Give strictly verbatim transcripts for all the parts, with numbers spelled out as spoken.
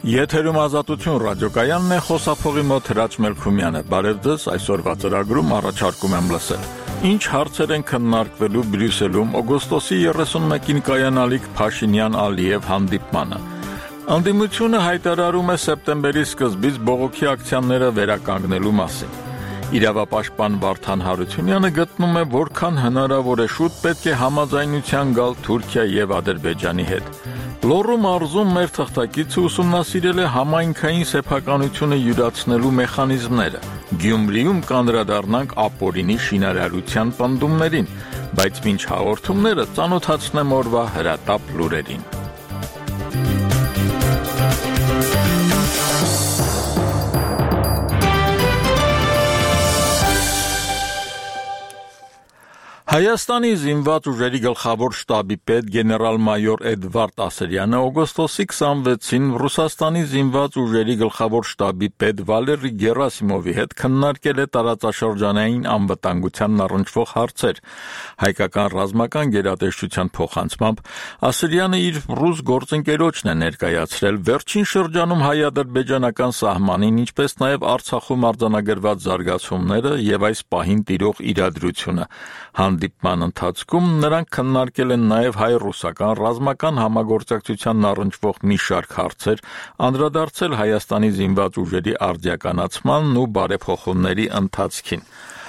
Եթերում Ազատություն ռադիոկայանն է, խոսափողի մոտ Հրաչ Մելքումյանը։ Բարև ձեզ, այսօրվա ծրագրում առաջարկում եմ լսել. Ինչ հարցեր են քննարկվելու Բրյուսելում օգոստոսի երեսունմեկին կայանալիք Փաշինյան-Ալիև հանդիպմանը։ Անդիմությունը հայտարարում է սեպտեմբերի սկզբից բողոքի ակցիաները վերականգնելու մասին։ Իրավապաշտպան Վարդան Հարությունյանը գտնում է, որքան հնարավոր է շուտ պետք է համաձայնության գալ Թուրքիա եւ Ադրբեջանի հետ։ Լոռու մարզում մեր թղթակիցը ուսումնասիրել է համայնքային սեփականությունը յուրացնելու մեխանիզմները։ Գյումրիում կանդրադառնանք ապօրինի շինարարության պնդումներին, բայց մինչ հաղորդումները ծանոթացնեմ օրվա հրատապ լուրերին։ Հայաստանի զինված ուժերի գլխավոր շտաբի պետ գեներալ-մայոր Էդվարդ Ասրյանը օգոստոսի քսանվեցին Ռուսաստանի զինված ուժերի գլխավոր շտաբի պետ Վալերի Գերասիմովի հետ քննարկել է տարածաշրջանային անվտանգությանն առնչվող հարցեր։ Հայկական ռազմական գերատեսչության փոխանցմամբ Ասրյանը իր ռուս գործընկերոջն է ներկայացրել վերջին շրջանում հայ-ադրբեջանական սահմանին, ինչպես նաև Արցախում արձանագրված զարգացումները եւ այս պահին տիրող իրադրությունը։ Հանդիպման ընթացքում նրանք քննարկել են նաև հայ-ռուսական ռազմական համագործակցությանն առնչվող մի շարք հարցեր, անդրադարձել Հայաստանի զինված ուժերի արդիականացմանն ու բարեփոխումների ընթացքին։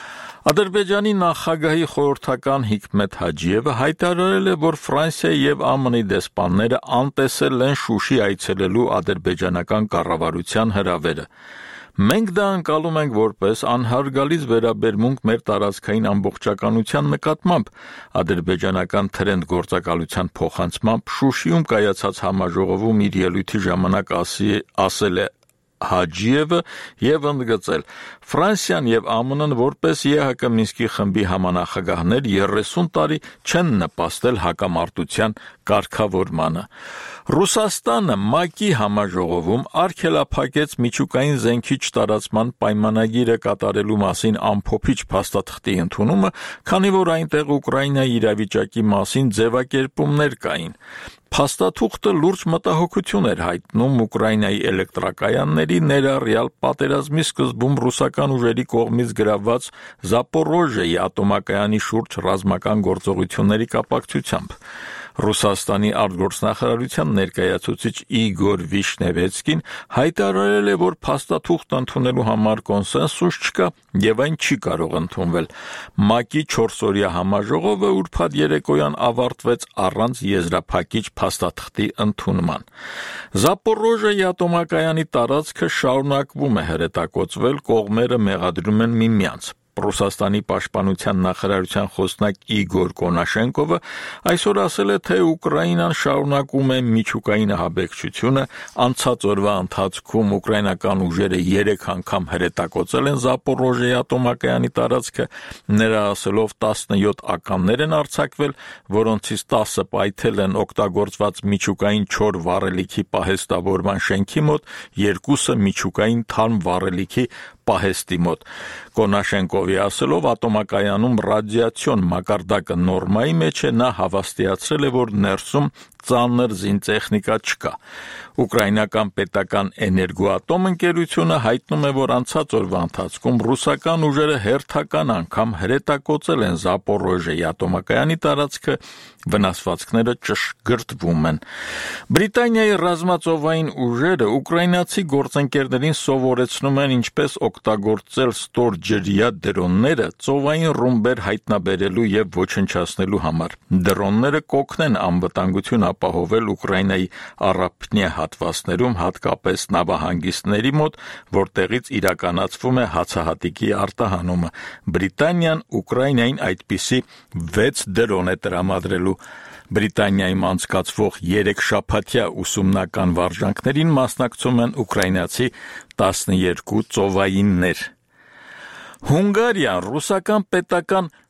Ադրբեջանի նախագահի խորհրդական Հիկմետ Հաջիևը հայտարարել է, որ Ֆրանսիայի եւ ԱՄՆ-ի դեսպանները անտեսել են Շուշի այցելելու ադրբեջանական կառավարության հրավերը։ Մենք դա ընկալում ենք որպես անհարգալից վերաբերմունք մեր տարածքային ամբողջականության նկատմամբ, ադրբեջանական թրենդ գործակալության փոխանցմամբ Շուշիում կայացած համաժողովում իր ելույթի ժամանակ ասել է Հաջիևը եւ ընդգծել. Ֆրանսիան եւ ԱՄՆ-ն որպես ԵՀԿ Մինսկի խմբի համանախագահներ երեսուն տարի չեն նպաստել հակամարտության կարգավորմանը։ Ռուսաստանը ՄԱԿ-ի համաժողովում արգելափակեց միջուկային զենքի չտարածման պայմանագիրը կատարելու մասին ամփոփիչ փաստաթղթի ընդունումը, քանի որ այնտեղ Ուկրաինայի իրավիճակի մասին ձևակերպումներ կային։ Փաստաթուղթը լուրջ մտահոգություն էր հայտնում Ուկրաինայի էլեկտրակայանների, ներառյալ պատերազմի սկզբում ռուսական ուժերի կողմից գրավված Զապորոժիեի ատոմակայանի շուրջ ռազմական գործողությունների կապակցությամբ։ Ռուսաստանի արտգործնախարարության ներկայացուցիչ Իգոր Վիշնևեցկին հայտարարել է, որ փաստաթուղթ ընդունելու համար կոնսենսուս չկա եւ այն չի կարող ընդունվել։ ՄԱԿ-ի չորսօրյա համաժողովը ուրբաթ երեկոյան ավարտվեց առանց եզրափակիչ փաստաթղթի ընդունման։ Զապորոժիեի ատոմակայանի տարածքը շարունակվում է հրետակոծվել, կողմերը մեղադրում են միմյանց։ Ռուսաստանի պաշտպանության նախարարության խոսնակ Իգոր Կոնաշենկովը այսօր ասել է, թե Ուկրաինան շարունակում է միջուկային ահաբեկչությունը, անցած օրվա ընթացքում ուկրաինական ուժերը երեք անգամ հրետակոծել են Զապորոժիեի ատոմակայանի տարածքը, նրա ասելով տասնյոթ ականներ են արձակվել, որոնցից տասը պայթել են օգտագործված միջուկային չոր վառելիքի պահեստավորման շենքի մոտ, երկուսը միջուկային թարմ վառելիքի պահեստի մոտ։ Կոնաշենկովի ասելով ատոմակայանում ռադիացիոն մակարդակը նորմայի մեջ է, նա հավաստիացրել է, որ ներսում ծանր զինտեխնիկա չկա։ Ուկրաինական պետական էներգոատոմ ընկերությունը հայտնում է, որ անցած օրվա ընթացքում ռուսական ուժերը հերթական անգամ հրետակոծել են Զապորոժիեի ատոմակայանի տարածքը, վնասվածքները ճշգրտվում են։ Բրիտանիայի ռազմածովային ուժերը ուկրաինացի գործընկերներին սովորեցնում են ինչպես օգտագործել ստորջրյա դրոնները ծովային ռումբեր հայտնաբերելու եւ ոչնչացնելու համար։ Դրոնները կօգնեն անվտանգություն ապահովել Ուկրաինայի առափնյա հատվածներում, հատկապես նավահանգիստների մոտ, որտեղից իրականացվում է հացահատիկի արտահանումը։ Բրիտանիան Ուկրաինային այդպիսի վեց դրոն է տրամադրելու։ Բրիտանիայում անցկացվող երեք շաբաթյա ուսումնական վարժանքներին մասնակցում են ուկրաինացի տասնյոթ ծովայիններ։ Հունգարիան ռուսական պետական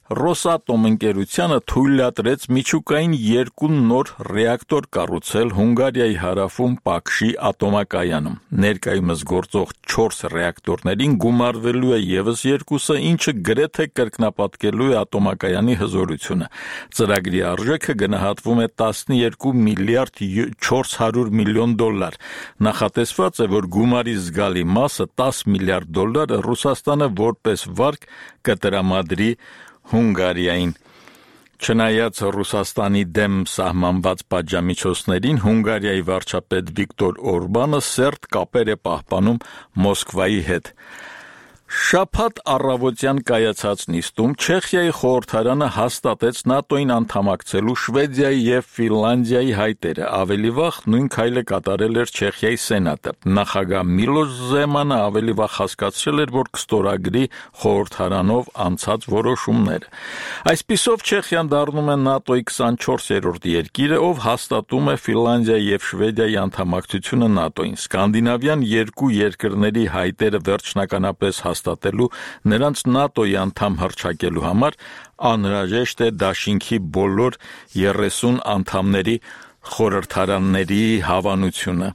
Ռոսատոմ ընկերությանը թույլատրեց միջուկային երկու նոր ռեակտոր կառուցել Հունգարիայի հարավում Պաքշի ատոմակայանում։ Ներկայումս գործող չորս ռեակտորներին գումարվելու է ևս երկուսը, ինչը գրեթե կրկնապատկելու է ատոմակայանի հզորությունը։ Ծրագրի արժեքը գնահատվում է տասնյոթ միլիարդ չորս հարյուր միլիոն դոլար։ Նախատեսված է, որ գումարի զգալի մասը տասը միլիարդ դոլարը Ռուսաստանը որպես վարկ կտրամադրի Հունգարիային։ Չնայած Ռուսաստանի դեմ սահմանված պատժամիջոցներին, Հունգարիայի վարչապետ Վիկտոր Օրբանը սերտ կապեր է պահպանում Մոսկվայի հետ։ Շաբաթ առավոտյան կայացած նիստում Չեխիայի խորհրդարանը հաստատեց ՆԱՏՕ-ին անդամակցելու Շվեդիայի և Ֆինլանդիայի հայտերը։ Ավելի վաղ նույն քայլը կատարել էր Չեխիայի սենատը։ Նախագահ Միլոշ Զեմանը ավելի վաղ հասկացրել էր, որ կստորագրի խորհրդարանով անցած որոշումները։ Այսպիսով Չեխիան դառնում է ՆԱՏՕ-ի քսանչորսերորդ երկիրը, ով հաստատում է Ֆինլանդիայի և Շվեդիայի անդամակցությունը ՆԱՏՕ-ին։ Սկանդինավյան երկու երկրների հայտերը վերջնականապես հաստատելու, նրանց ՆԱՏՕ-ի անդամ հռչակելու համար անհրաժեշտ է դաշինքի բոլոր երեսուն անդամների խորհրդարանների հավանությունը։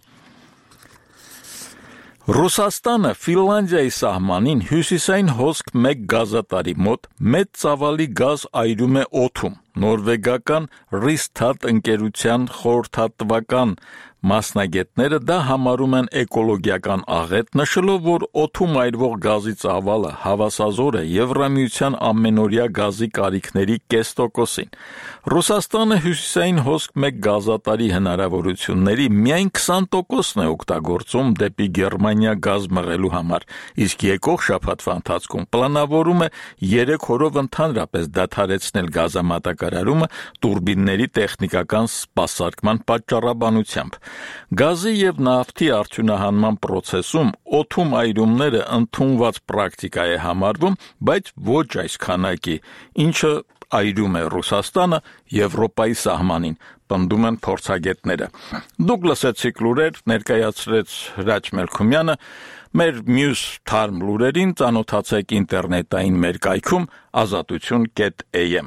Ռուսաստանը Ֆինլանդիայի սահմանին հյուսիսային հոսք մեկ գազատարի մոտ մեծ ծավալի գազ այրում է օդում։ Նորվեգական Ռիստատ ընկերության խորհրդատվական մասնագետները դա համարում են էկոլոգիական աղետ, նշելով, որ օդում այրվող գազի ծավալը հավասար է Եվրամիության ամենօրյա գազի կարիքների կես տոկոսին։ Ռուսաստանը հյուսիսային հոսք մեկ գազատարի հնարավորությունների միայն քսան տոկոսն է օգտագործում դեպի Գերմանիա գազ մղելու համար, իսկ եկող շաբաթվա ընթացքում պլանավորում է երեք օրով ընդհանրապես դադարեցնել գազամատակարարումը տուրբինների տեխնիկական սպասարկման պատճառաբանությամբ։ Գազի և նավթի արդյունահանման պրոցեսում օդում այրումները ընդունված պրակտիկա է համարվում, բայց ոչ այս քանակի, ինչը այրում է Ռուսաստանը Եվրոպայի սահմանին, պնդում են փորձագետները։ Դուք լսեցիք լուրեր, ներկայացրեց Հրաչ Մելքումյանը, մեր մյուս թարմ լուրերին ծանոթացեք ինտերնետային մեր կայքում ազատություն կետ am։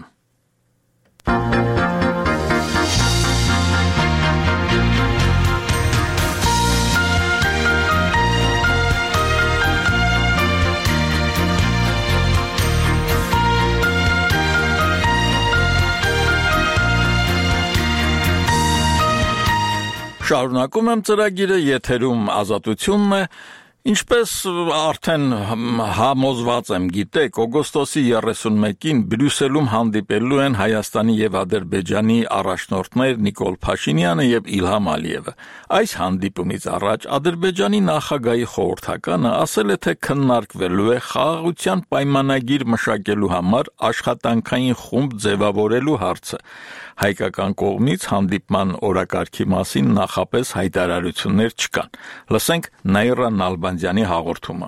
Շարունակում եմ ծրագիրը, եթերում ազատությունն է, ինչպես արդեն համոզված եմ գիտեք, օգոստոսի երեսունմեկին Բրյուսելում հանդիպելու են Հայաստանի և Ադրբեջանի առաջնորդներ Նիկոլ Փաշինյանը և Իլհամ Ալիևը։ Այս հանդիպումից առաջ Ադրբեջանի նախագահի խորհրդականը ասել է, թե քննարկվելու է խաղաղության պայմանագիր մշակելու համար աշխատանքային խումբ ձևավորելու հարցը։ Հայկական կողմից հանդիպման օրակարգի մասին նախապես հայտարարություններ չկան։ Լսենք Նաիրա Նալբանդյանի հաղորդումը։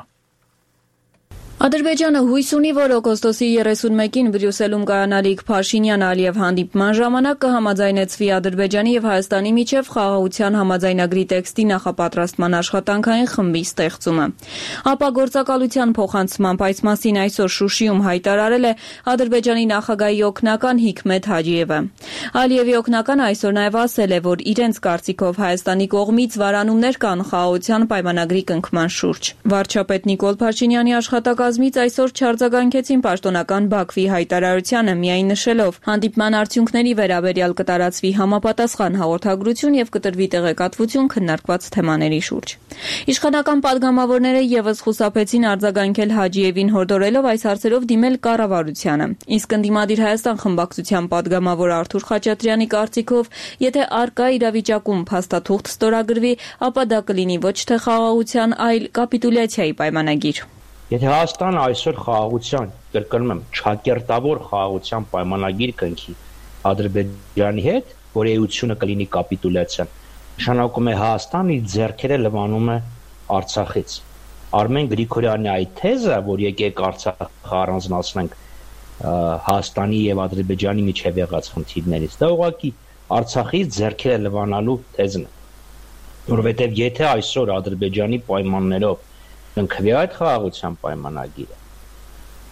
Ադրբեջանը հույս ունի, որ օգոստոսի երեսունմեկին Բրյուսելում կայանալիք Փաշինյան-Ալիև հանդիպման ժամանակ կհամաձայնեցվի Ադրբեջանի և Հայաստանի միջև խաղաղության համաձայնագրի տեքստի նախապատրաստման աշխատանքային խմբի ստեղծումը։ Ապագործակալության փոխանցմամբ այս մասին այսօր Շուշիում հայտարարել է Ադրբեջանի նախագահի օգնական Հիկմեթ Հաջիևը։ Ալիևի օգնականը այսօր նաև ասել է, որ իրենց կարծիքով Հայաստանի կողմից վարանումներ կան խաղաղության պայմանագրի կնքման շուրջ։ Վարչապետ Նիկոլ Փաշինյանի աշխատակազմից այսօր չարձագանքեցին պաշտոնական Բաքվի հայտարարությանը, միայն նշելով հանդիպման արդյունքների վերաբերյալ կտարածվի համապատասխան հաղորդագրություն և կտրվի տեղեկատվություն քննարկված թեմաների շուրջ։ Իշխանական պատգամավորները ևս խուսափեցին արձագանքել Հաջիևին, հորդորելով այս հարցերով դիմել կառավարությանը։ Իսկ ընդդիմադիր Հայաստան խմբակցության պատգամավոր Արթուր Խաչատրյանի կարծիքով, եթե առկա իրավիճակում փաստաթուղթ ստորագրվի, ապա դա կլինի ոչ թե խաղաղության, այլ կապիտուլյացիայի պայմանագիր։ Եթե Հայաստանը այսօր խաղաղության, կրկնում եմ, չակերտավոր խաղաղության պայմանագիր կնքի Ադրբեջանի հետ, որ էությունը կլինի կապիտուլյացիա, նշանակում է Հայաստանը իր ձեռքերը լվանում է Արցախից։ Արմեն Գրիգորյանի այդ թեզը, որ եկեք Արցախը առանձնացնենք Հայաստանի եւ Ադրբեջանի միջև եղած խնդիրներից, դա ուղղակի Արցախից ձեռքերը լվանալու թեզն է։ Որովհետեւ եթե այսօր Ադրբեջանի պայմաններով ընկվի այդ խաղաղության պայմանագիրը,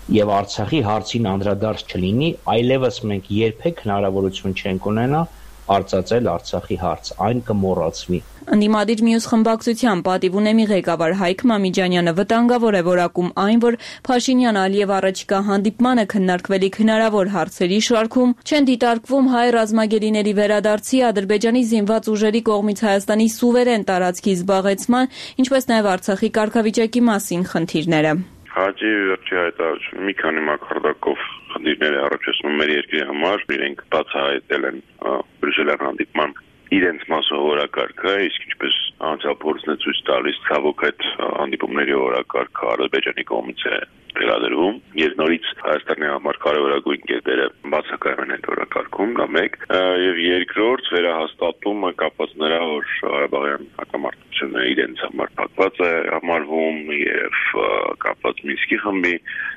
եւ Արցախի հարցին անդրադարձ չլինի, այլևս մենք երբեք հնարավորություն չենք ունենա արծածել Արցախի հարց, այն կմոռացվի։ Ընդդիմադիր մյուս խմբակցության պատիվ ունեմի ղեկավար Հայկ Մամիջանյանը վտանգավոր է որակում այն, որ Փաշինյան-Ալիև առաջիկա հանդիպմանը քննարկվելիք հնարավոր հարցերի շարքում չեն դիտարկվում հայ ռազմագերիների վերադարձի, Ադրբեջանի զինված ուժերի կողմից Հայաստանի սուվերեն տարածքի զբաղեցման, ինչպես նաև Արցախի կարգավիճակի մասին խնդիրները։ Հաջի վերջի հայտարարությունը մի քանի մակարդակով խնդիրներ է առաջացնում մեր երկրի համար, իրենք բացահայտել են Բրյուսելյան հանդիպման իրենց մասով օրակարգը, իսկ ինչպես անցյալ փորձն է ցույց տալիս, ցավոք այդ հանդիպումների օրակարգը Ադրբեջանի կողմից է վերադրվում, եւ նորից Հայաստանի համար կարևորագույն կետերը բացակայում են այդ օրակարգում, դա մեկ, եւ երկրորդ վերահաստատումը կապված նրա, որ Ղարաբաղյան հակամարտությունը իրենց համար փակված է համարվում եւ կապված Մինսկի խմբի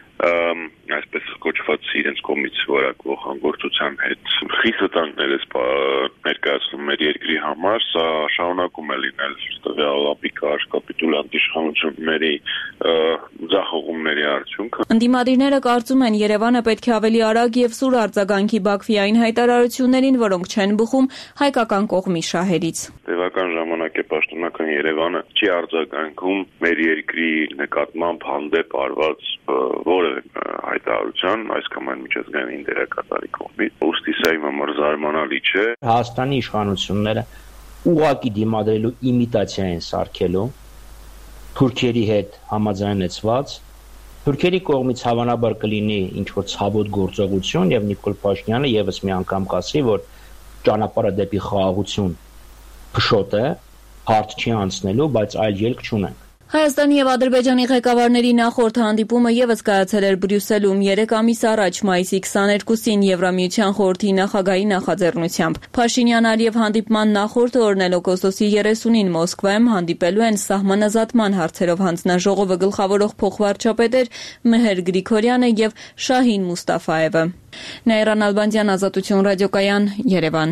այսպես կոչված իրենց կողմից որակվող հանգործության հետ խիստ վտանգներ է ներկայացնում մեր երկրի համար, սա շարունակում է լինել տվյալ ապիկար կապիտուլյանտ իշխանությունների ձախողումների արդյունքը։ Ընդդիմադիրները կարծում են Երևանը պետք է ավելի արագ եւ սուր արձագանքի Բաքվի այն հայտարարություններին, որոնք չեն բխում հայկական կողմի շահերից։ Տևական ժամանակ է պաշտոնական Երևանը չի արձագանքում մեր երկրի նկատմամբ հանդեպ արված որևէ հայտարարության, այս կամ այն միջազգային դերակատարի կողմից։ Ուստի սա իմ համար զարմանալի չէ։ Հայաստանի իշխանությունները ուղղակի դիմադրելու իմիտացիա են սարքելու թուրքերի հետ համաձայնեցված, թուրքերի կողմից հավանաբար կլինի ինչ-որ ցավոտ գործողություն եւ Նիկոլ Փաշինյանը եւս մի անգամ կասի, որ ճանապարհը դեպի խաղաղություն փշոտ է, հարց չի անցնելու, բայց այլ ելք չունենք։ Հայաստանի եւ Ադրբեջանի ղեկավարների նախորդ հանդիպումը եւս կայացել էր Բրյուսելում երեք ամիս առաջ մայիսի քսաներկուսին Եվրամիության խորհրդի նախագահի նախաձեռնությամբ։ Փաշինյան-Ալիև հանդիպման նախորդ օրն էլ օգոստոսի երեսունին Մոսկվայում հանդիպելու են սահմանազատման հարցերով հանձնաժողովը գլխավորող փոխվարչապետեր Մեհեր Գրիգորյանը եւ Շահին Մուստաֆաևը։ Նաիրան Ալբանդյան, Ազատություն ռադիոկայան, Երևան։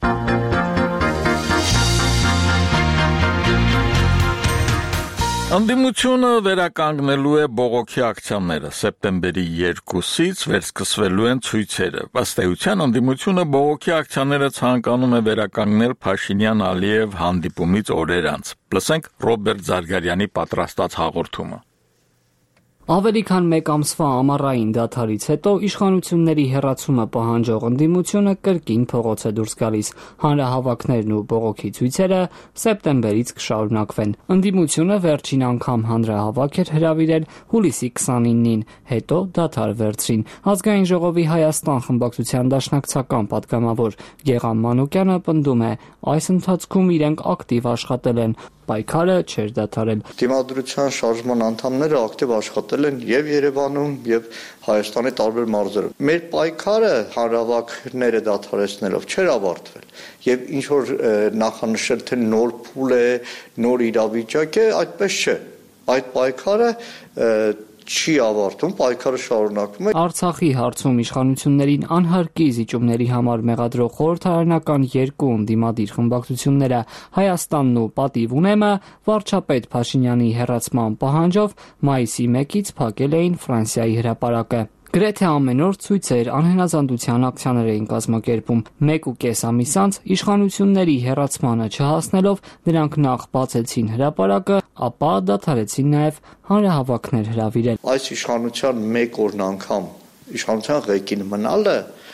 Ընդդիմությունը վերականգնելու է բողոքի ակցիաները։ Սեպտեմբերի երկուսից վերսկսվելու են ցույցերը։ Ըստ էության ընդդիմությունը բողոքի ակցիաները ցանկանում է վերականգնել Փաշինյան-Ալիև հանդիպումից օրեր անց։ Լսենք Ռոբերտ Զարգարյանի պատրաստած հաղորդումը։ Ավելի քան մեկ ամսվա ամառային դադարից հետո իշխանությունների հեռացումը պահանջող ընդդիմությունը կրկին փողոց է դուրս գալիս։ Հանրահավաքներն ու բողոքի ցույցերը սեպտեմբերից կշարունակվեն։ Ընդդիմությունը վերջին անգամ հանրահավաք էր հրավիրել հուլիսի քսանինին, հետո դադար վերցրին։ Ազգային ժողովի Հայաստան խմբակցության դաշնակցական պատգամավոր Գեղամ Մանուկյանը պնդում է, այս ընթացքում իրենք ակտիվ աշխատել են, պայքարը չէր դադարել։ Դիմադրության շարժման անդամները ակտիվ աշխատել են եւ Երևանում եւ Հայաստանի տարբեր մարզերում։ Մեր պայքարը հանրահավաքները դադարեցնելով չէր ավարտվել եւ ինչ որ նախանշել թե նոր փուլ է, նոր իրավիճակ է, այդպես չէ։ Այդ պայքարը չի ավարտում, պայքարը շարունակվում է։ Արցախի հարցում իշխանություններին անհարկի զիջումների համար մեղադրող խորհրդարանական երկու ընդդիմադիր խմբակցությունները Հայաստանն ու Պատիվ ունեմը վարչապետ Փաշինյանի հեռացման պահանջով մայիսի մեկից փակել էին Ֆրանսիայի հրապարակը։ Գրեթե ամեն օր ցույցեր, անհնազանդության ակցիաներ էին կազմակերպում։ Մեկ ու կես ամիս անց իշխանությունների հեռացմանը չհասնելով նրանք նախ բացեցին հրապարակը, ապա դադարեցին նաև հանրահավաքներ հրավիրել։ Այս իշխանության մեկ օրն անգամ իշխանության ղեկին մնալը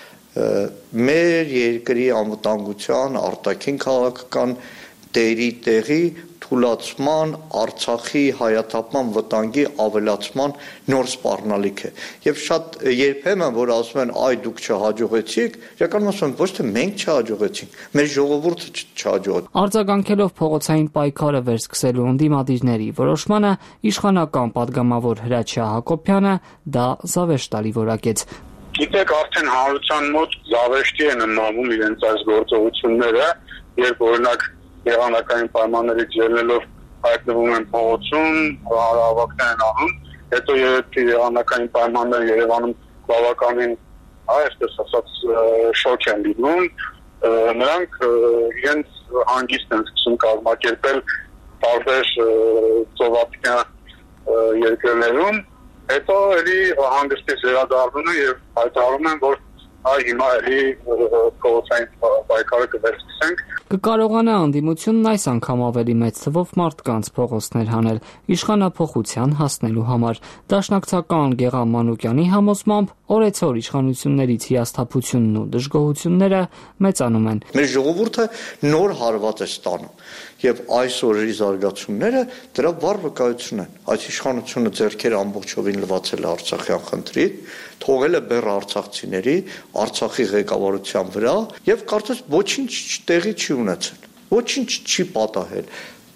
մեր երկրի անվտանգության, արտաքին քաղաքական դերի տեղի թուլացման, Արցախի հայաթափման վտանգի ավելացման նոր սպառնալիք է։ Եվ շատ երբեմն որ ասում են այ դուք չհաջողեցիք, իրականում ասում են ոչ թե մենք չհաջողեցինք, մեր ժողովուրդը չհաջողեց։ Արձագանքելով փողոցային պայքարը վերսկսելու ընդդիմադիրների որոշմանը իշխանական падգամավոր Հրաչյա Հակոբյանը դա զավեշտալի որակեց։ Գիտեք, արդեն հանրության մոտ զավեշտի են նմանվում իրենց այս գործողությունները, երբ օրինակ եղանակային պայմաններից ելնելով հայտնվում են փողոցում, հանրահավաքներ են անում, հետո երբ եղանակային պայմանները Երևանում բավականին, այսպես ասած, շոկ են լինում, նրանք իրենց հանգիստ են սկսում կազմակերպել տարբեր ծովափնյա երկրներում Հետո էլի հանգստից վերադառնում են եւ հայտարարում են, որ այ հիմա էլի փողոցային պայքարը կվերցնենք։ Կկարողանա անդիմությունն այս անգամ ավելի մեծ թվով մարդկանց փողոցներ հանել իշխանափոխության հասնելու համար։ Դաշնակցական Գեղամ Մանուկյանի համոզմամբ օրեցօր իշխանություններից հիասթափությունն ու դժգոհությունները մեծանում են։ Մեր ժողովուրդը նոր հարված է ստանում եւ այս օրերի զարգացումները դրա վառ վկայություն են։ Այս իշխանությունը ձեռքերը ամբողջովին լվացել է Արցախյան խնդրից, թողել է բեռ արցախցիների, Արցախի ղեկավարության վրա եւ կարծես ոչինչ տեղի չի ունեցել։ Ոչինչ չի պատահել։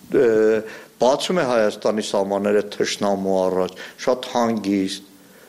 Բացում է Հայաստանի սահմանները թշնամու առաջ, շատ հանգիստ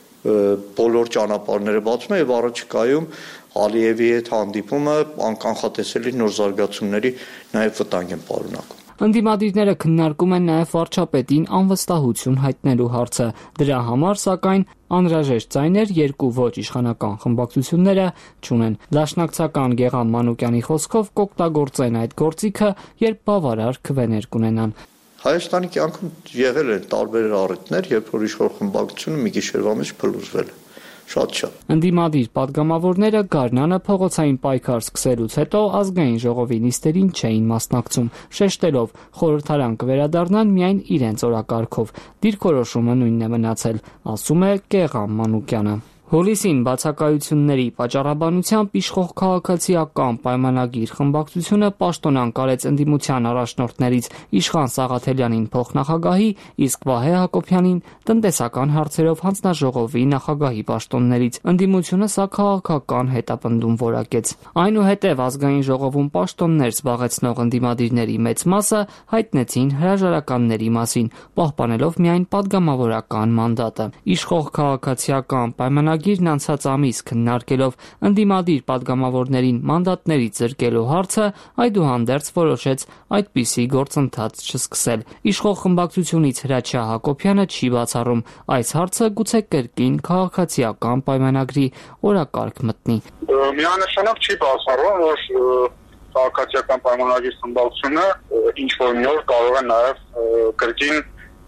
բոլոր ճանապարհները բացում է եւ առաջիկայում Ալիևի հետ հանդիպումը անկանխատեսելի նոր զարգացումների նաեւ վտանգ են պարունակում։ Ընդդիմադիրները քննարկում են նաև վարչապետին անվստահություն հայտնելու հարցը։ Դրա համար, սակայն, անհրաժեշտ ձայներ երկու ոչ իշխանական խմբակցությունները չունեն։ Դաշնակցական Գեղամ Մանուկյանի խոսքով կօգտագործեն այդ գործիքը, երբ բավարար քվեներ կունենան։ Հայաստանի կյանքում եղել են տարբեր առիթներ, երբ որ իշխող խմբակցությունը մի գիշերվա մեջ փլուզվել է։ Շատ շատ։ Ընդդիմադիր պատգամավորները Գարնանը փողոցային պայքար սկսելուց հետո ազգային ժողովի նիստերին չէին մասնակցում, շեշտելով խորհրդարան կվերադառնան միայն իրենց օրակարգով։ Դիրքորոշումը նույնն է մնացել, ասում է Գեղամ Մանուկյանը։ Հուլիսին բացակայությունների պատճառաբանությամբ իշխող քաղաքացիական պայմանագիր խմբակցությունը պաշտոնան կարեց ընդդիմության առաջնորդներից Իշխան Սաղաթելյանին փոխնախագահի, իսկ Վահե Հակոբյանին տնտեսական հարցերով հանձնաժողովի նախագահի պաշտոններից։ Ընդդիմությունը սա քաղաքական հետապնդում որակեց։ Այնուհետև ազգային ժողովում պաշտոններ զբաղեցնող ընդդիմադիրների մեծ մասը հայտնեցին հրաժարականների մասին, պահպանելով միայն պատգամավորական մանդատը։ Իշխող քաղաքացիական պայմանագիր Գիրն անցած ամիս քննարկելով ընդդիմադիր պատգամավորներին մանդատներից զրկելու հարցը, այդուհանդերձ որոշեց այդպիսի գործընթաց չսկսել։ Իշխող խմբակցությունից Հրաչյա Հակոբյանը չի բացառում այս հարցը գուցե կրկին քաղաքացիական պայմանագրի օրակարգ մտնի։ Միանշանակ չի բացառում, որ քաղաքացիական պայմանագրի խմբակցությունը ինչ որ մի օր կարող է նաև կրկին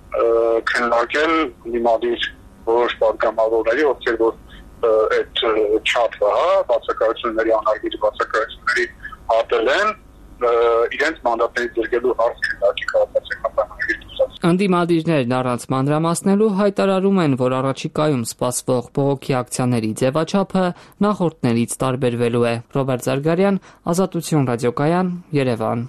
քննարկել ընդդիմադիր որոշ պատգամավորների, ովքեր որ այդ չափը, հա, բացակայությունների անարգիր բացակայությունների հատել են, իրենց մանդատներից զրկելու հարց քննարկի քաղաքացիական պայմանագրի դուրս։ Ընդդիմադիրներն առանց մանրամասնելու հայտարարում են, որ առաջիկայում սպասվող բողոքի ակցիաների ձևաչափը նախորդներից տարբերվելու է։ Ռոբերտ Զարգարյան, Ազատություն ռադիոկայան, Երևան։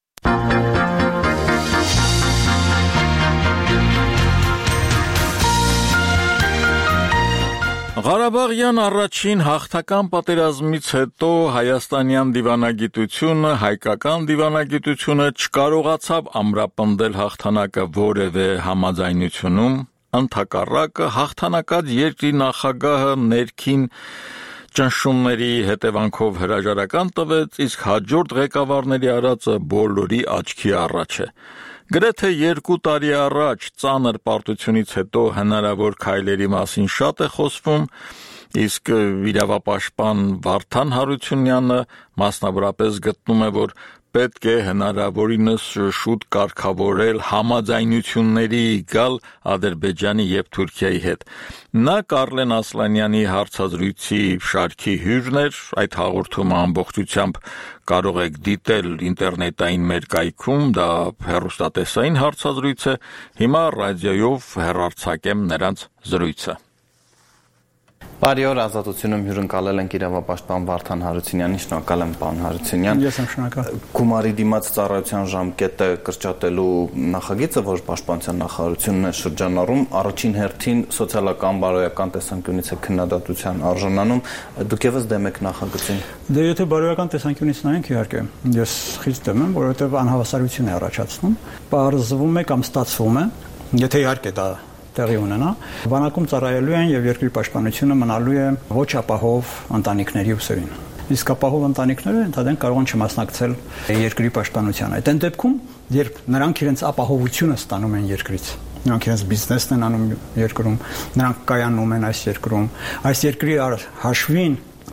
Ղարաբաղյան առաջին հաղթական պատերազմից հետո հայաստանյան դիվանագիտությունը, հայկական դիվանագիտությունը չկարողացավ ամրապնդել հաղթանակը որևէ համաձայնությունում, ընդհակառակը հաղթանակած երկրի նախագահը ներքին ճնշումների հետևանքով հրաժարական տվեց, իսկ հաջորդ ղեկավարների արածը բոլորի աչքի առաջ է։ Գրեթե երկու տարի առաջ ծանր պարտությունից հետո հնարավոր քայլերի մասին շատ է խոսվում, իսկ իրավապաշտպան Վարդան Հարությունյանը մասնավորապես գտնում է, որ պետք է հնարավորինս շուտ կարգավորել համաձայնությունների գալ Ադրբեջանի եւ Թուրքիայի հետ։ Նա Կարլեն Ասլանյանի հարցազրույցի շարքի հյուրն էր, այդ հաղորդումը ամբողջությամբ կարող եք դիտել ինտերնետային մեր կայքում, դա հեռուստատեսային հարցազրույց է, հիմա ռադիոյով հեռարձակեմ նրանց զրույցը։ Բարի օր, Ազատությունում հյուրընկալել ենք իրավապաշտպան Վարդան Հարությունյանին, շնորհակալ եմ պարոն Հարությունյան։ Ես եմ շնորհակալ։ Գումարի դիմաց ծառայության ժամկետը կրճատելու նախագիծը, որ պաշտպանության նախարարությունն է շրջանառում, առաջին հերթին սոցիալական բարոյական տեսանկյունից է քննադատության արժանանում, դուք եւս դեմ եք նախագծին։ Դե եթե բարոյական տեսանկյունից նայենք, իհարկե, ես խիստ դեմ եմ, որովհետեւ անհավասարություն է առաջացնում, պարզվում է կամ ստացվում է, եթե իհարկե դա տեղի ունենա, բանակում ծառայելու են եւ երկրի պաշտպանությունը մնալու է ոչ ապահով ընտանիքների ուսերին։ Իսկ ապահով ընտանիքները ընդհանրեն կարող են չմասնակցել երկրի պաշտպանությանը։ Այդ դեպքում, երբ նրանք իրենց ապահովությունը ստանում են երկրից, նրանք իրենց բիզնեսն են անում երկրում, նրանք կայանում են այս երկրում, այս երկրի հաշվին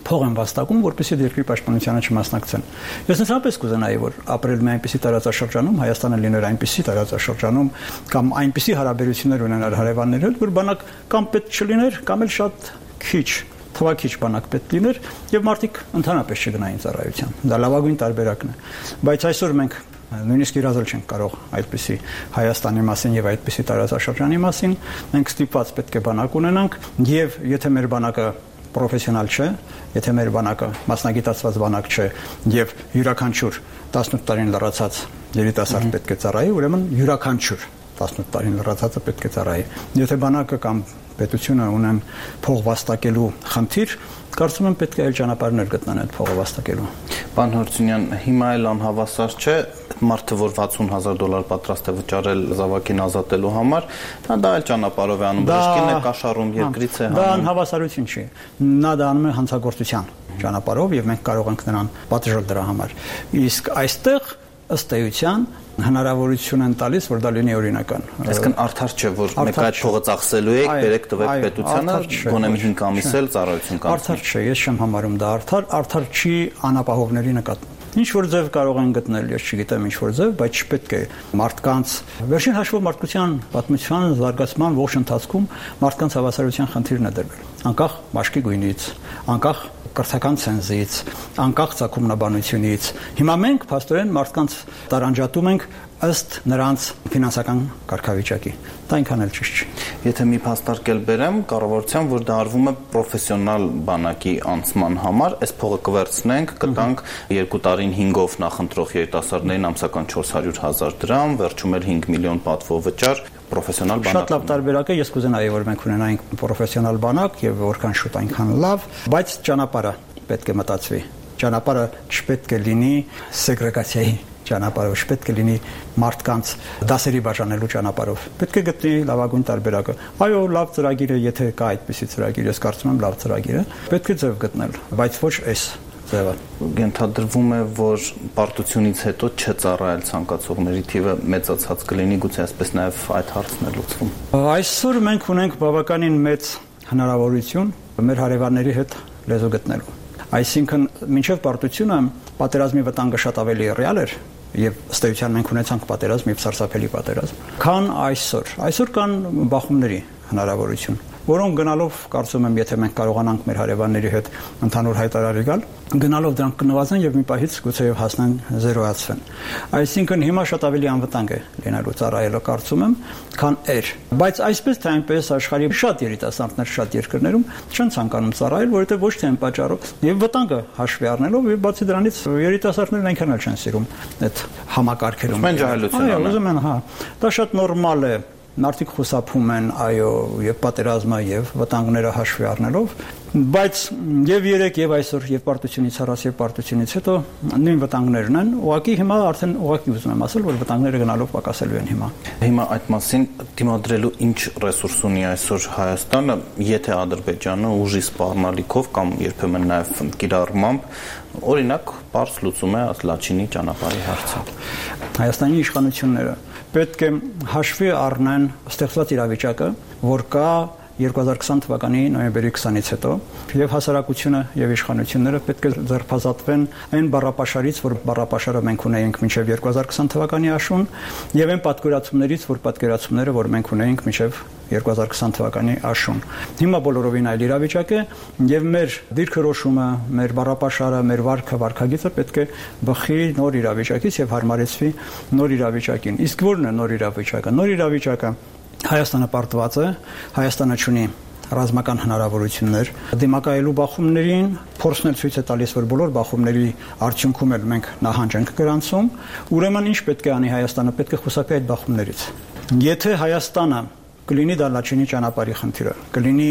փող են վաստակում, որպեսզի երկրի պաշտպանությանը չմասնակցեն։ Ես ընդհանրապես կուզենայի, որ ապրել մի այնպիսի տարածաշրջանում, Հայաստանը լիներ այնպիսի տարածաշրջանում կամ այնպիսի հարաբերություններ ունենար հարևանների հետ, որ բանակ կամ պետք չլիներ, կամ էլ շատ քիչ թվակիչ բանակ պետք լիներ եւ մարդիկ ընդհանրապես չգնային ծառայության։ Դա լավագույն տարբերակն է։ Բայց այսօր մենք նույնիսկ իրազալ չենք կարող այդպիսի Հայաստանի մասին եւ այդպիսի տարածաշրջանի մասին, մենք ստիպված պետք է բանակ ունենանք եւ եթե մեր բանակը պրոֆեսիոնալ չէ, եթե մեր բանակը մասնագիտացված բանակ չէ եւ յուրաքանչյուր տասնութ տարին լրացած երիտասարդ պետք է ծառայի, ուրեմն յուրաքանչյուր տասնութ տարին լրացածը պետք է ծառայի։ Եթե բանակը կամ պետությունը ունեն փող վաստակելու խնդիր, կարծում եմ պետք է այլ ճանապարհներ գտնեն այդ փողը վաստակելու։ Պարոն Հարությունյան, հիմա էլ անհավասար չէ, մարդը որ վաթսուն հազար դոլար պատրաստ է վճարել զավակին ազատելու համար, նա դա այլ ճանապարհով է անում, բժշկին է կաշառում, երկրից է հանում։ Դա անհավասարություն չի։ Նա դա անում է հանցագործության ճանապարհով եւ մենք կարող ենք նրան պատժել դրա համար։ Իսկ այստեղ ըստ էության հնարավորություն են տալիս, որ դա լինի օրինական։ Այսինքն արդար չէ, որ մեկ այդ փողը ծախսելու եք, բերեք տվեք պետությանը, գոնե հինգ ամիս էլ ծառայություն կանցնի։ Արդար չէ, ես չեմ համարում դա արդար, արդար չի անապահովների նկատմամբ։ Ինչ որ ձև կարող են գտնել, ես չգիտեմ ինչ որ ձև, բայց չպետք է մարդկանց վերջին հաշվով մարդկության պատմության զարգացման ողջ ընթացքում մարդկանց հավասարության խնդիրն է դրվել։ Անկախ մաշկի գույնից, անկախ կրթական ցենզից, անկախ ցակումնաբանությունից։ Հիմա մենք փաստորեն մարդկանց տարանջատում ենք ըստ նրանց ֆինանսական կարգավիճակի։ Դա այնքան էլ ճիշտ չի։ Եթե մի փաստարկել բերեմ, կառավարության, որ դա արվում է պրոֆեսիոնալ բանակի անցման համար, այս փողը կվերցնենք, կտանք երկու տարին հինգով նախընտրող երիտասարդներին ամսական չորս հարյուր հազար դրամ, վերջում էլ հինգ միլիոն պատվո վճար պրոֆեսիոնալ բանակ։ Շատ լավ տարբերակ է, ես կուզենայի, որ մենք ունենայինք պրոֆեսիոնալ բանակ եւ որքան շուտ այնքան լավ, բայց ճանապարհը պետք է մտածվի։ Ճանապարհը չպետք է լինի սեգրեգացիայի ճանապարհով, չպետք է լինի մարդկանց դասերի բաժանելու ճանապարհով։ Պետք է գտնի լավագույն տարբերակը։ Այո, լավ ծրագիր է, եթե կա այդպիսի ծրագիր, ես կարծում եմ լավ ծրագիր է։ Պետք է ձև գտնել, բայց ոչ այս ձևը։ Ենթադրվում է, որ պարտությունից հետո չծառայել ցանկացողների թիվը մեծացած կլինի, գուցե այսպես նաև այդ հարցն է լուծվում։ Այսօր մենք ունենք բավականին մեծ հնարավորություն մեր հարևանների հետ լեզու գտնելու։ Այսինքն, մինչև պարտությունը պատերազմի վտանգը շատ ավելի ռեալ էր եւ ըստ էության մենք ունեցանք պատերազմ եւ սարսափելի պատերազմ, քան այսօր։ Այսօր կան բախումների հնարավորություն, որոնք գնալով կարծում եմ, եթե մենք կարողանանք մեր հարևանների հետ ընդհանուր հայտարարի գալ, գնալով դրանք կնվազեն եւ մի պահից գուցեև հասնեն զերոացվեն։ Այսինքն հիմա շատ ավելի անվտանգ է լինելու ծառայելը, կարծում եմ, քան էր։ Բայց այսպես թե այնպես աշխարհի շատ երիտասարդներ շատ երկրներում չեն ցանկանում ծառայել, որովհետեւ ոչ թե այն պատճառով եւ վտանգը հաշվի առնելով եւ բացի դրանից երիտասարդներն այնքան էլ չեն սիրում այդ համակարգերում։ Մեն ջահելություն։ Այո, ուզում են, հա։ Դա շատ նորմալ է։ Մարդիկ խուսափում են, այո, եւ պատերազմը եւ վտանգները հաշվի առնելով, բայց եւ երեք եւ այսօր եւ պարտությունից առած եւ պարտությունից հետո նույն վտանգներն են, ուղղակի հիմա արդեն ուղղակի ուզում եմ ասել, որ վտանգները գնալով պակասելու են հիմա։ Հիմա այդ մասին դիմադրելու ինչ ռեսուրս ունի այսօր Հայաստանը, եթե Ադրբեջանը ուժի սպառնալիքով կամ երբեմն նաեւ կիրառմամբ, օրինակ, բարձ լուծում է Լաչինի ճանապարհի հարցը։ Հայաստանի իշխանությունները պետք է հաշվի առնեն ստեղծված իրավիճակը, որ կա երկու հազար քսան թվականի նոյեմբերի քսանից հետո եւ հասարակությունը եւ իշխանությունները պետք է ձերբազատվեն այն բառապաշարից, որ բառապաշարը մենք ունեինք մինչեւ երկու հազար քսան թվականի աշուն եւ այն պատկերացումներից, որ պատկերացումները, որ մենք ունեինք մինչեւ երկու հազար քսան թվականի աշուն։ Հիմա բոլորովին այլ իրավիճակ է եւ մեր դիրքորոշումը, մեր բառապաշարը, մեր վարքը, վարքագիծը պետք է բխի նոր իրավիճակից եւ հարմարեցվի նոր իրավիճակին։ Իսկ ո՞րն է նոր իրավիճակը։ Նոր իրավիճակը Հայաստանը պարտված է, Հայաստանը ունի ռազմական հնարավորություններ դիմակայելու բախումներին, փորձն էլ ցույց է տալիս, որ բոլոր բախումների արդյունքում էլ մենք նահանջ ենք գրանցում, ուրեմն ինչ պետք է անի Հայաստանը, պետք է խուսափի այդ բախումներից։ Եթե Հայաստանը կլինի դա Լաչինի ճանապարհի խնդիրը, կլինի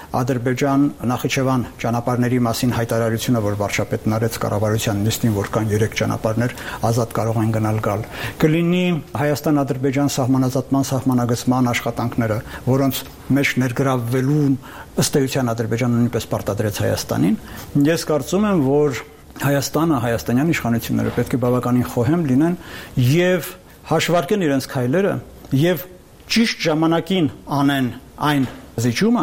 Ադրբեջան-Նախիջևան ճանապարհների մասին հայտարարությունը, որ վարչապետն արեց կառավարության նիստին, որ կան երեք ճանապարհներ, ազատ կարող են գնալ գալ, կլինի Հայաստան-Ադրբեջան սահմանազատման սահմանագծման աշխատանքները, որոնց մեջ ներգրավվելու ըստ էության Ադրբեջանը նույնպես պարտադրեց Հայաստանին։ Ես կարծում եմ, որ Հայաստանը, հայաստանյան իշխանությունները պետք է բավականին խոհեմ լինեն եւ հաշվարկեն իրենց քայլերը եւ ճիշտ ժամանակին անեն այն զիջումը,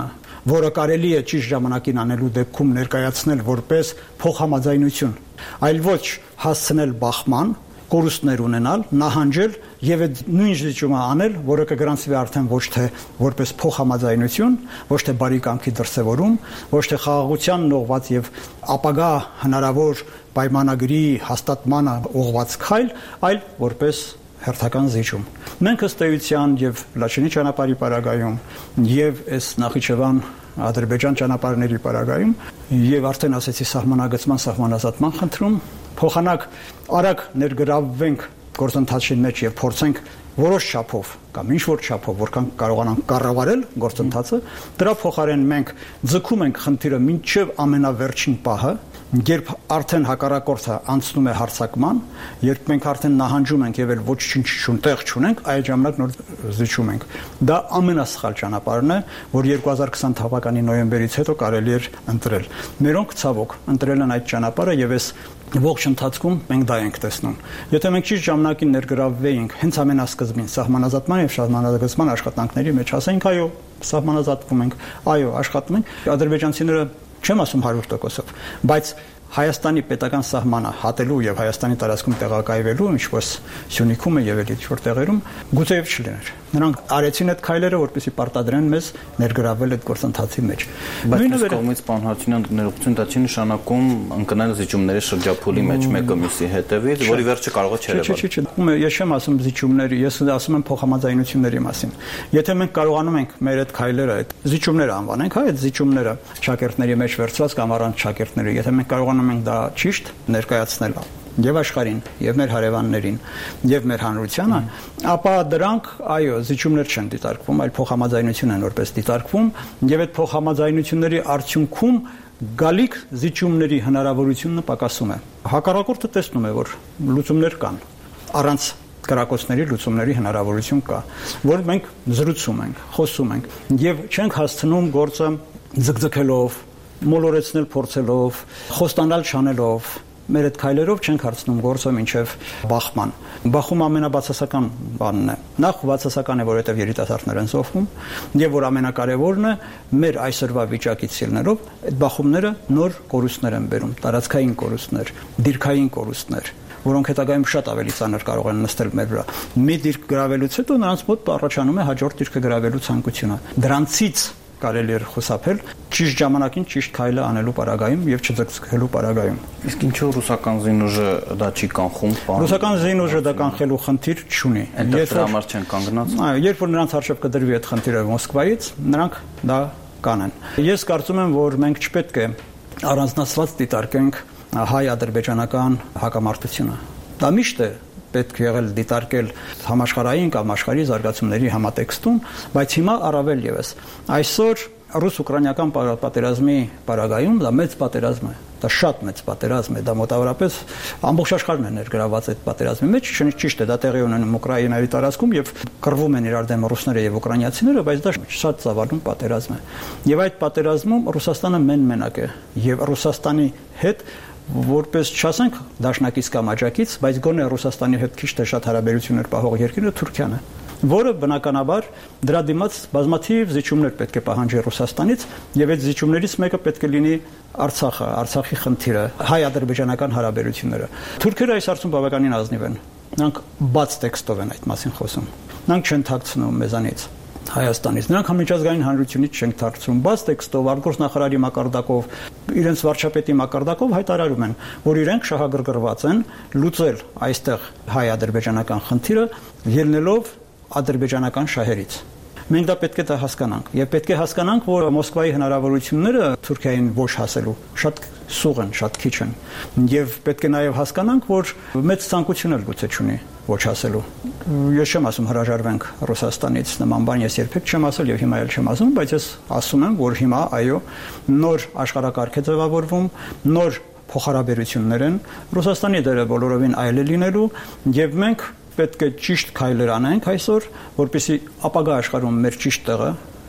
որը կարելի է ճիշտ ժամանակին անելու դեպքում ներկայացնել որպես փոխհամաձայնություն, այլ ոչ հասցնել բախման, կորուստներ ունենալ, նահանջել եւ այդ նույն զիջումը անել, որը կգրանցվի արդեն ոչ թե որպես փոխհամաձայնություն, ոչ թե բարի կամքի դրսևորում, ոչ թե խաղաղությանն ուղղված եւ ապագա հնարավոր պայմանագրի հաստատմանը ուղղված քայլ, այլ որպես հերթական զիջում։ Մենք ըստ էության եւ Լաչինի ճանապարհի պարագայում եւ այս Նախիջևան Ադրբեջան ճանապարհների պարագայում եւ արդեն ասեցի սահմանագծման սահմանազատման խնդրում փոխանակ արագ ներգրավվենք գործընթացի մեջ եւ փորձենք որոշ չափով կամ ինչ որ չափով որքան կարողանանք կառավարել գործընթացը, դրա փոխարեն մենք ձգում ենք խնդիրը մինչեւ ամենավերջին պահը, երբ արդեն հակառակորդը անցնում է հարձակման, երբ մենք արդեն նահանջում ենք եւ էլ ոչինչ չունտեղ չունենք, այդ ժամանակ նոր զիջում ենք։ Դա ամենասխալ ճանապարհն է, որ երկու հազար քսան թվականի նոյեմբերից հետո կարելի էր ընտրել։ Մերոնք ցավոք ընտրել են այդ ճանապարհը եւ այս ողջ ընթացքում մենք դա ենք տեսնում։ Եթե մենք ճիշտ ժամանակին ներգրավվեինք հենց ամենասկզբին սահմանազատման եւ սահմանազատման աշխատանքների մեջ, ասենք այո, սահմանազատվում ենք, այո, աշխատում ենք, ադրբեջանցիները չեմ ասում հարյուր տոկոսով, բայց Հայաստանի պետական սահմանը հատելու եւ Հայաստանի տարածքում տեղակայվելու, ինչպես Սյունիքում եւ այլ ինչ-որ տեղերում, գուցեև չլիներ։ Նրանք արեցին այդ քայլերը, որպեսզի պարտադրեն մեզ ներգրավվել այդ գործընթացի մեջ։ Բայց կողմից պարոն Հարությունյան ներողություն դա չի նշանակում ընկնել զիջումների շրջափուլի մեջ մեկը մյուսի հետևից, որի վերջը կարող է չերևալ։ Չէ, չէ, չէ, ես չեմ ասում զիջումների, ես ասում եմ փոխհամաձայնությունների մասին։ Եթե մենք կարողանում ենք մեր այդ քայլերը, այդ զիջումները անվանենք, հա, այդ զիջումները շակերտների մեջ վերցված կամ առանց շակերտների, եթե մենք կարողանում ենք դա ճիշտ ներկայացնել եւ աշխարհին եւ մեր հարևաններին եւ մեր հանրությանը, ապա դրանք այո զիջումներ չեն դիտարկվում, այլ փոխհամաձայնություն են որպես դիտարկվում եւ այդ փոխհամաձայնությունների արդյունքում գալիք զիջումների հնարավորությունը պակասում է։ Հակառակորդը տեսնում է, որ լուծումներ կան, առանց կրակոցների լուծումների հնարավորություն կա, որ մենք զրուցում ենք, խոսում ենք եւ չենք հասցնում գործը ձգձգելով, մոլորեցնել փորձելով, խոստանալ չանելով, մեր այդ քայլերով չենք հարցնում գործը մինչև բախման։ Բախումը ամենաբացասական բանն է։ Նախ բացասական է, որովհետև երիտասարդներ են զոհվում, եւ որ ամենակարևորն է, մեր այսօրվա վիճակից ելնելով, այդ բախումները նոր կորուստներ են բերում, տարածքային կորուստներ, դիրքային կորուստներ, որոնք հետագայում շատ ավելի ծանր կարող են նստել մեր վրա։ Մի դիրք գրավելուց հետո նրանց մոտ առաջանում է հաջորդ դիրքը գրավելու ցանկությունը։ Դրանցից կարելի է խուսափել ճիշտ ժամանակին ճիշտ քայլը անելու պարագայում եւ չձգձգելու պարագայում։ Իսկ ինչու ռուսական զինուժը դա չի կանխում, պարոն։ Ռուսական զինուժը դա կանխելու խնդիր չունի։ Եթե համար չեն կանգնած։ Այո, երբ որ նրանց արժեվ կդրվի այդ խնդիրը Մոսկվայից, նրանք դա կանեն։ Ես կարծում եմ, որ մենք չպետք է առանձնացված դիտարկենք հայ-ադրբեջանական հակամարտությունը։ Դա միշտ է պետք է եղել դիտարկել համաշխարհային կամ աշխարհի զարգացումների համատեքստում, բայց հիմա առավել եւս այսօր ռուս-ուկրաինական պատերազմի պարագայում դա մեծ պատերազմ է, դա շատ մեծ պատերազմ է, դա մոտավորապես ամբողջ աշխարհն է ներգրաված այդ պատերազմի մեջ, ճիշտ է, դա տեղի ունենում Ուկրաինայի տարածքում եւ կռվում են իրար դեմ ռուսները եւ ուկրաինացիները, բայց դա շատ ծավալուն պատերազմ է։ Եվ այդ պատերազմում Ռուսաստանը մեն-մենակ է եւ Ռուսաստանի հետ որպես չասենք դաշնակից կամ աջակից, բայց գոնե Ռուսաստանի հետ քիչ թե շատ հարաբերություններ պահող երկիրը Թուրքիան է, որը բնականաբար դրա դիմաց բազմաթիվ զիջումներ պետք է պահանջի Ռուսաստանից եւ այդ զիջումներից մեկը պետք է լինի Արցախը, Արցախի խնդիրը, հայ-ադրբեջանական հարաբերությունները։ Թուրքերը այս հարցում բավականին ազնիվ են։ Նրանք բաց տեքստով են այդ մասին խոսում։ Նրանք չեն թաքցնում մեզանից Հայաստանից։ Նրանք համաճազգային հանրությունից չեն թաքցնում, բաց տեքստով, արտգործնախարարի մակարդակով, իրենց վարչապետի մակարդակով հայտարարում են, որ իրենք շահագրգռված են լուծել այստեղ հայ-ադրբեջանական խնդիրը, ելնելով ադրբեջանական շահերից։ Մենք դա պետք է դա հասկանանք եւ պետք է հասկանանք, որ Մոսկվայի հնարավորությունները Թուրքիային ոչ հասելու շատ սուղ են, շատ քիչ են եւ պետք է նաեւ հասկանանք, որ մեծ ցանկություն էլ գուցե չունի ոչ հասելու։ Ես չեմ ասում հրաժարվենք Ռուսաստանից, նման բան ես երբեք չեմ ասել եւ հիմա էլ չեմ ասում, բայց ես ասում եմ, որ հիմա այո, նոր աշխարհակարգ է ձևավորվում, նոր փոխհարաբերություններ են, Ռուսաստանի դերը բոլորովին այլ է լինելու եւ մենք պետք է ճիշտ քայլեր անենք այսօր, որպեսզի ապագա աշխարհում մեր ճիշտ տեղը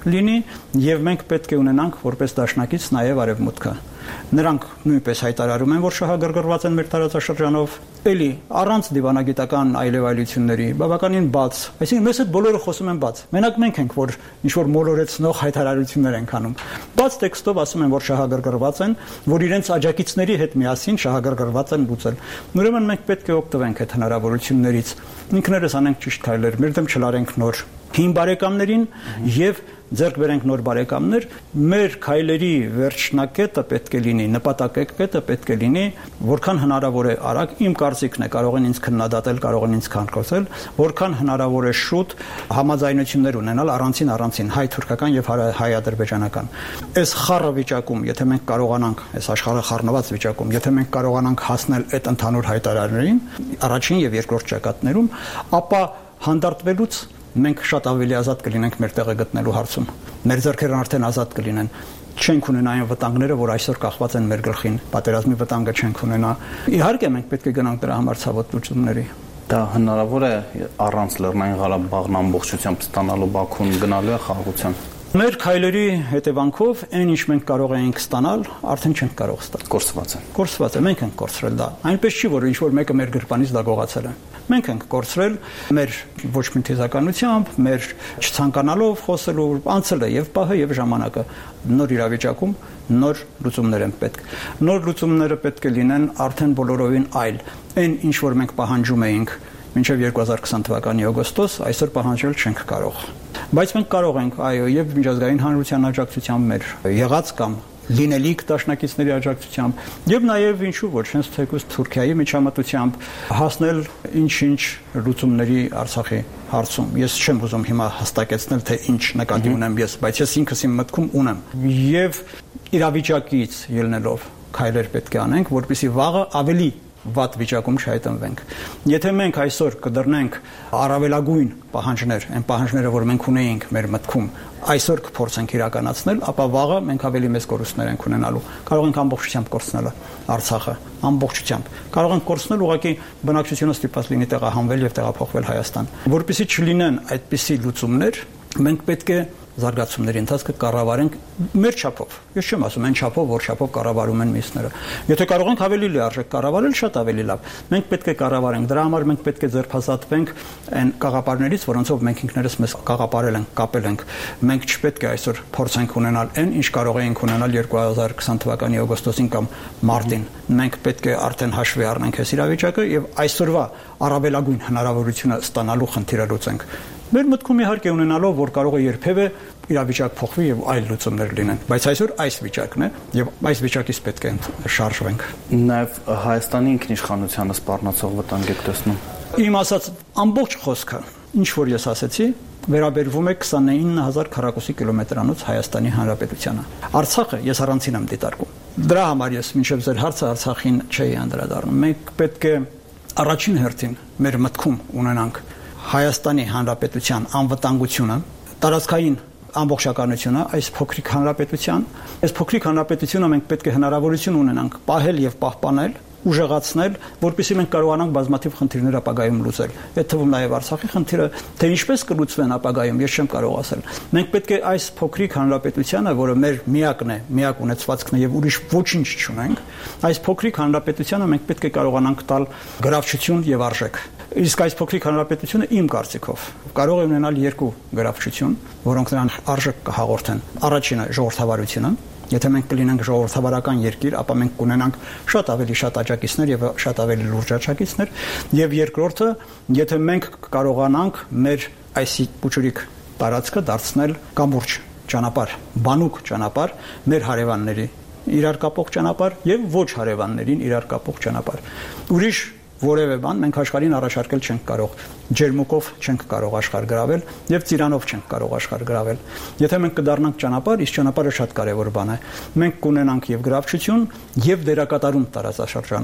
լինի եւ մենք պետք է ունենանք որպես դաշնակից նաեւ արևմուտքը։ Նրանք նույնպես հայտարարում են, որ շահագրգռված են մեր տարածաշրջանով, էլի առանց դիվանագիտական այլևայլությունների, բավականին բաց, այսինքն մեզ այդ բոլորը խոսում են բաց։ Մենակ մենք ենք, որ ինչ-որ մոլորեցնող հայտարարություններ ենք անում։ Բաց տեքստով ասում են, որ շահագրգռված են, որ իրենց աջակիցների հետ միասին շահագրգռված են լուծել։ Ուրեմն մենք պետք է օգտվենք այդ հնարավորություններից։ Ինքներս անենք ճիշտ քայլեր, մեր դեմ չլարենք նոր հին բարեկամներին եւ ձեռք բերենք նոր բարեկամներ, մեր քայլերի վերջնակետը պետք է լինի, նպատակակետը պետք է լինի, որքան հնարավոր է արագ, իմ կարծիքն է, կարող են ինձ քննադատել, կարող են ինձ քննարկել, որքան հնարավոր է շուտ համաձայնություններ ունենալ առանցին առանցին հայ-թուրքական եւ հայ-ադրբեջանական։ Այս խառը վիճակում, եթե մենք կարողանանք, այս աշխարհը խառնված վիճակում, եթե մենք կարողանանք հասնել այդ ընդհանուր հայտարարներին, առաջին եւ երկրորդ ճակատներում, ապա հանդարտվելուց մենք շատ ավելի ազատ կլինենք մեր տեղը գտնելու հարցում։ Մեր ձեռքերն արդեն ազատ կլինեն։ Չենք ունենա այն վտանգները, որ այսօր կախված են մեր գլխին։ Պատերազմի վտանգը չենք ունենա։ Իհարկե մենք պետք է գնանք դրա համար ցավոտ լուծումների։ Դա հնարավոր է առանց Լեռնային Ղարաբաղն ամբողջությամբ ստանալու Բաքուն գնալու է խաղաղության։ Մեր քայլերի հետևանքով այն ինչ մենք կարող էինք ստանալ, արդեն չենք կարող ստանալ։ Կորցված է։ Կորցված է, մենք ենք կորցրել դա։ Այնպես չի, որ ինչ-որ մեկը մեր գրպանից դա գողացել է։ Մենք ենք կորցրել մեր ոչ մի թեզականությամբ, մեր չցանկանալով խոսելու, անցել է եւ պահը եւ ժամանակը։ Նոր իրավիճակում նոր լուծումներ են պետք։ Նոր լուծումները պետք է լինեն արդեն բոլորովին այլ։ Այն ինչ որ մենք պահանջում էինք մինչև երկու հազար քսան թվականի օգոստոս, այսօր պահանջել չենք կարող։ Բայց մենք կարող ենք, այո, եւ միջազգային հանրության աջակցությամբ մեր եղած կամ լինելիք դաշնակիցների աջակցությամբ եւ նաեւ ինչու ոչ հենց թեկուզ Թուրքիայի միջամտությամբ հասնել ինչ-ինչ լուծումների Արցախի հարցում։ Ես չեմ ուզում հիմա հստակեցնել, թե ինչ նկատի ունեմ ես, բայց ես ինքս իմ մտքում ունեմ։ Եվ իրավիճակից ելնելով քայլեր պետք է անենք, որպեսզի վաղը ավելի վատ վիճակում չհայտնվենք։ Եթե մենք այսօր կդռնենք առավելագույն պահանջներ, այն պահանջները, որ մենք ունեինք մեր մտքում, այսօր կփորձենք իրականացնել, ապա վաղը մենք ավելի մեծ կորուստներ ենք ունենալու։ Կարող ենք ամբողջությամբ կորցնել Արցախը, ամբողջությամբ։ Կարող ենք կորցնել ուղղակի բնակչությունը ստիպված լինի տեղահանվել եւ տեղափոխվել Հայաստան։ Որպեսզի չլինեն այդպիսի լուծումներ, մենք պետք է զարգացումների ընթացքը կառավարենք մեր չափով։ Ես չեմ ասում այն չափով, որ չափով կառավարում են մյուսները։ Եթե կարող ենք ավելի լիարժեք կառավարել, շատ ավելի լավ։ Մենք պետք է կառավարենք, դրա համար մենք պետք է ձերբազատվենք այն կաղապարներից, որոնցով մենք ինքներս մեզ կաղապարել ենք, կապել ենք։ Մենք չպետք է այսօր փորձենք ունենալ այն, ինչ կարող էինք ունենալ երկու հազար քսան թվականի օգոստոսին կամ մարտին։ Մենք պետք է արդեն հաշվի առնենք այս իրավիճակը եւ այսօրվա առավելագույն հնարավորությունը ստանալու խնդիրը լուծենք։ Մեր մտքում իհարկե ունենալով, որ կարող է երբևէ իրավիճակ փոխվի եւ այլ լուծումներ լինեն, բայց այսօր այս վիճակն է եւ այս վիճակից պետք է շարժվենք։ Նաեւ Հայաստանի ինքնիշխանությանը սպառնացող վտանգ եք տեսնում։ Իմ ասած ամբողջ խոսքը, ինչ որ ես ասացի, վերաբերվում է քսանինը հազար քառակուսի կիլոմետրանոց Հայաստանի Հանրապետությանը։ Արցախը ես առանցին եմ դիտարկում։ Դրա համար ես մինչեւ ձեր հարցը Արցախին չէի անդրադառնում։ Մենք պետք է առաջին հերթին մեր մտքում ունենանք Հայաստանի Հանրապետության անվտանգությունը, տարածքային ամբողջականությունը այս փոքրիկ հանրապետության, այս փոքրիկ հանրապետությունը մենք պետք է հնարավորություն ունենանք պահել եւ պահպանել, ուժեղացնել, որպեսզի մենք կարողանանք բազմաթիվ խնդիրներ ապագայում լուծել։ Այդ թվում նաեւ Արցախի խնդիրը, թե ինչպես կլուծվեն ապագայում, ես չեմ կարող ասել։ Մենք պետք է այս փոքրիկ հանրապետությանը, որը մեր միակն է, միակ ունեցվածքն է եւ ուրիշ ոչինչ չունենք, այս փոքրիկ հանրապետությանը մենք պետք է կարողանանք տալ գրավչություն եւ արժեք։ Իսկ այս փոքրիկ հանրապետությունը իմ կարծիքով կարող է ունենալ երկու գրավչություն, որոնք նրան արժեք կհաղորդեն։ Առաջինը ժողովրդավարությունը, եթե մենք կլինենք ժողովրդավարական երկիր, ապա մենք կունենանք շատ ավելի շատ աջակիցներ եւ շատ ավելի լուրջ աջակիցներ, եւ երկրորդը, եթե մենք կարողանանք մեր այս փոքրիկ տարածքը դարձնել կամուրջ ճանապարհ, բանուկ ճանապարհ մեր հարևանների իրար կապող ճանապարհ եւ ոչ հարևաններին իրար կապող ճանապարհ։ Ուրիշ որևէ բան մենք աշխարհին առաջարկել չենք կարող, ջերմուկով չենք կարող աշխարհ գրավել եւ ծիրանով չենք կարող աշխարհ գրավել։ Եթե մենք կդառնանք ճանապարհ, իսկ ճանապարհը շատ կարեւոր բան է, մենք կունենանք եւ գրավչություն եւ դերակատարում տարածաշրջանում։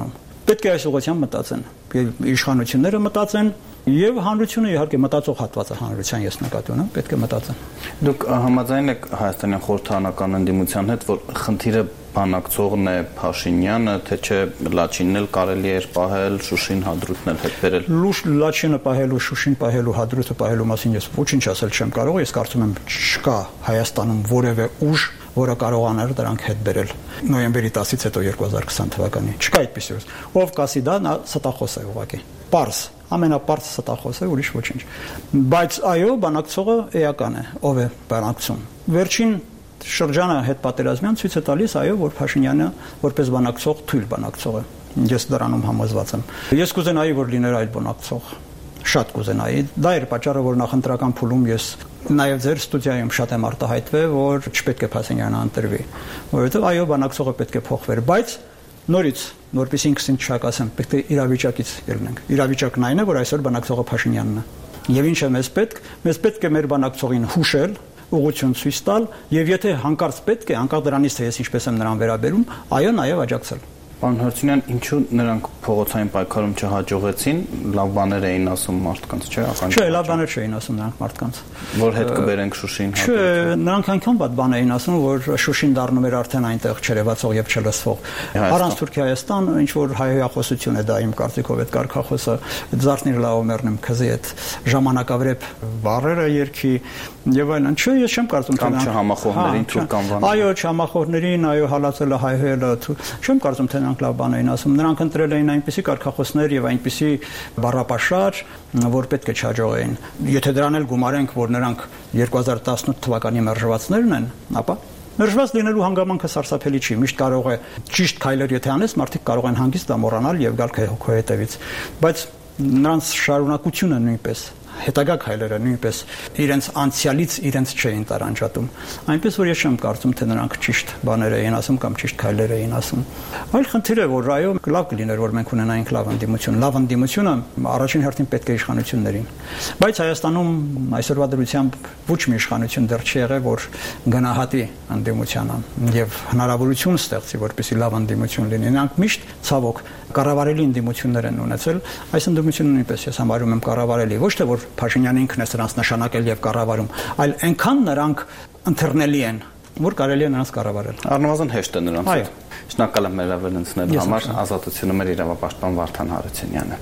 պետք է այս ուղղությամբ մտածեն, իշխանությունները մտածեն եւ հանրությունը իհարկե մտածող հատվածը հանրության ես նկատի ունեմ, պետք է մտածեն։ Դուք համաձայն եք Հայաստանյան խորհրդարանական ընդդիմության հետ, որ խնդիրը բանակցողն է Փաշինյանը, թե չէ Լաչինն էլ կարելի էր պահել, Շուշին հադրութն էլ հետ բերել։ Լուշ Լաչինը պահելու, Շուշին պահելու, հադրութը պահելու մասին ես ոչինչ ասել չեմ կարող, ես կարծում եմ չկա Հայաստանում որևէ ուժ, որը կարողանար դրանք հետ բերել նոյեմբերի տասից հետո երկու հազար քսան թվականի։ Չկա այդպիսի ուժ։ Ով կասի դա, նա ստախոս է ուղղակի։ Պարզ, ամենապարզ ստախոս է, ուրիշ ոչինչ։ Բայց այո, բանակցողը էական է, ով է բանակցում։ Վերջին շրջանը հետ պատերազմյան ցույց է տալիս, այո, որ Փաշինյանը որպես բանակցող թույլ բանակցող է։ Ես դրանում համոզված եմ։ Ես կուզենայի, որ լիներ այլ բանակցող։ Շատ կուզենայի։ Դա էր պատճառը, որ նախընտրական փուլում ես նաև ձեր ստուդիայում շատ եմ արտահայտվել, որ չպետք է Փաշինյանը ընտրվի, որովհետև այո, բանակցողը պետք է փոխվեր, բայց նորից, որպես ինքս ինձ չակասեմ, պետք է իրավիճակից ելնենք։ Իրավիճակն այն է, որ այսօր բանակցողը Փաշինյանն է։ Եվ ինչ է մեզ պետք։ Մեզ պետք է մեր բանակցողին հուշել, ուղղություն ցույց տալ, եւ եթե հանկարծ պետք է, անկախ դրանից թե ես ինչպես եմ նրան վերաբերում, այո, նաև աջակցել։ Պարոն Հարությունյան, ինչու նրանք փողոցային պայքարում չհաջողեցին, լավ բաներ էին ասում մարդկանց, չէ՞, ականջ։ Չէ, լավ բաներ չէին ասում նրանք մարդկանց։ Որ հետ կբերենք Շուշին։ Չէ, նրանք այնքան բադ բան էին ասում, որ Շուշին դառնում էր արդեն այնտեղ չերևացող եւ չլսվող։ Առանց Թուրքիա Հայաստան, ինչ որ հայհոյախոսություն է դա իմ կարծիքով այդ կարգախոսը, Զարթնիր լավոմերնեմ քզի այդ ժամանակավրեպ բառերը երկի եւ այլն։ Չէ, ես չեմ կարծում թե նրանք չհամախոհներին թուրք անվանում։ Այո, չհամախոհներին, այո, հալածելը, հայհոյելը, չեմ կարծում թե նրանք լավ բան էին ասում։ Նրանք ընտրել էին այնպիսի կարգախոսներ եւ այնպիսի բառապաշար, որ պետք է չհաջողեին։ Եթե դրան էլ գումարենք, որ նրանք երկու հազար տասնութ թվականի մերժվածներն են, ապա մերժված լինելու հանգամանքը սարսափելի չի։ Միշտ կարող է ճիշտ քայլեր եթե անես, մարդիկ կարող են հանգիստ ամոռանալ եւ գալ քո հետևից։ Բայց նրանց շարունակությունը նույնպես հետագա քայլերը նույնպես իրենց անցյալից իրենց չէին տարանջատում։ Այնպես որ ես չեմ կարծում թե նրանք ճիշտ բաներ էին ասում կամ ճիշտ քայլեր էին ասում։ Այլ խնդիր է որ այո լավ կլիներ որ մենք ունենայինք լավ ընդդիմություն։ Լավ ընդդիմությունը առաջին հերթին պետք է իշխանություններին։ Բայց Հայաստանում այսօրվա դրությամբ ոչ մի իշխանություն դեռ չի եղել որ գնահատի ընդդիմությանը եւ հնարավորություն ստեղծի որպեսզի լավ ընդդիմություն լինի։ Նրանք միշտ ցավոք կառավարելի ընդդիմություններ են ունեցել։ Այս ընդդիմությունը նույնպես ես համարում եմ կառավարելի, ոչ թե որ Փաշինյանը ինքն է սրանց նշանակել եւ կառավարում, այլ այնքան նրանք ընթեռնելի են, որ կարելի է նրանց կառավարել։ Առնվազն հեշտ է նրանց։ Այո։ Շնորհակալ եմ մեր ավելացնելու համար, ազատությունը մեր իրավապաշտպան Վարդան Հարությունյանը։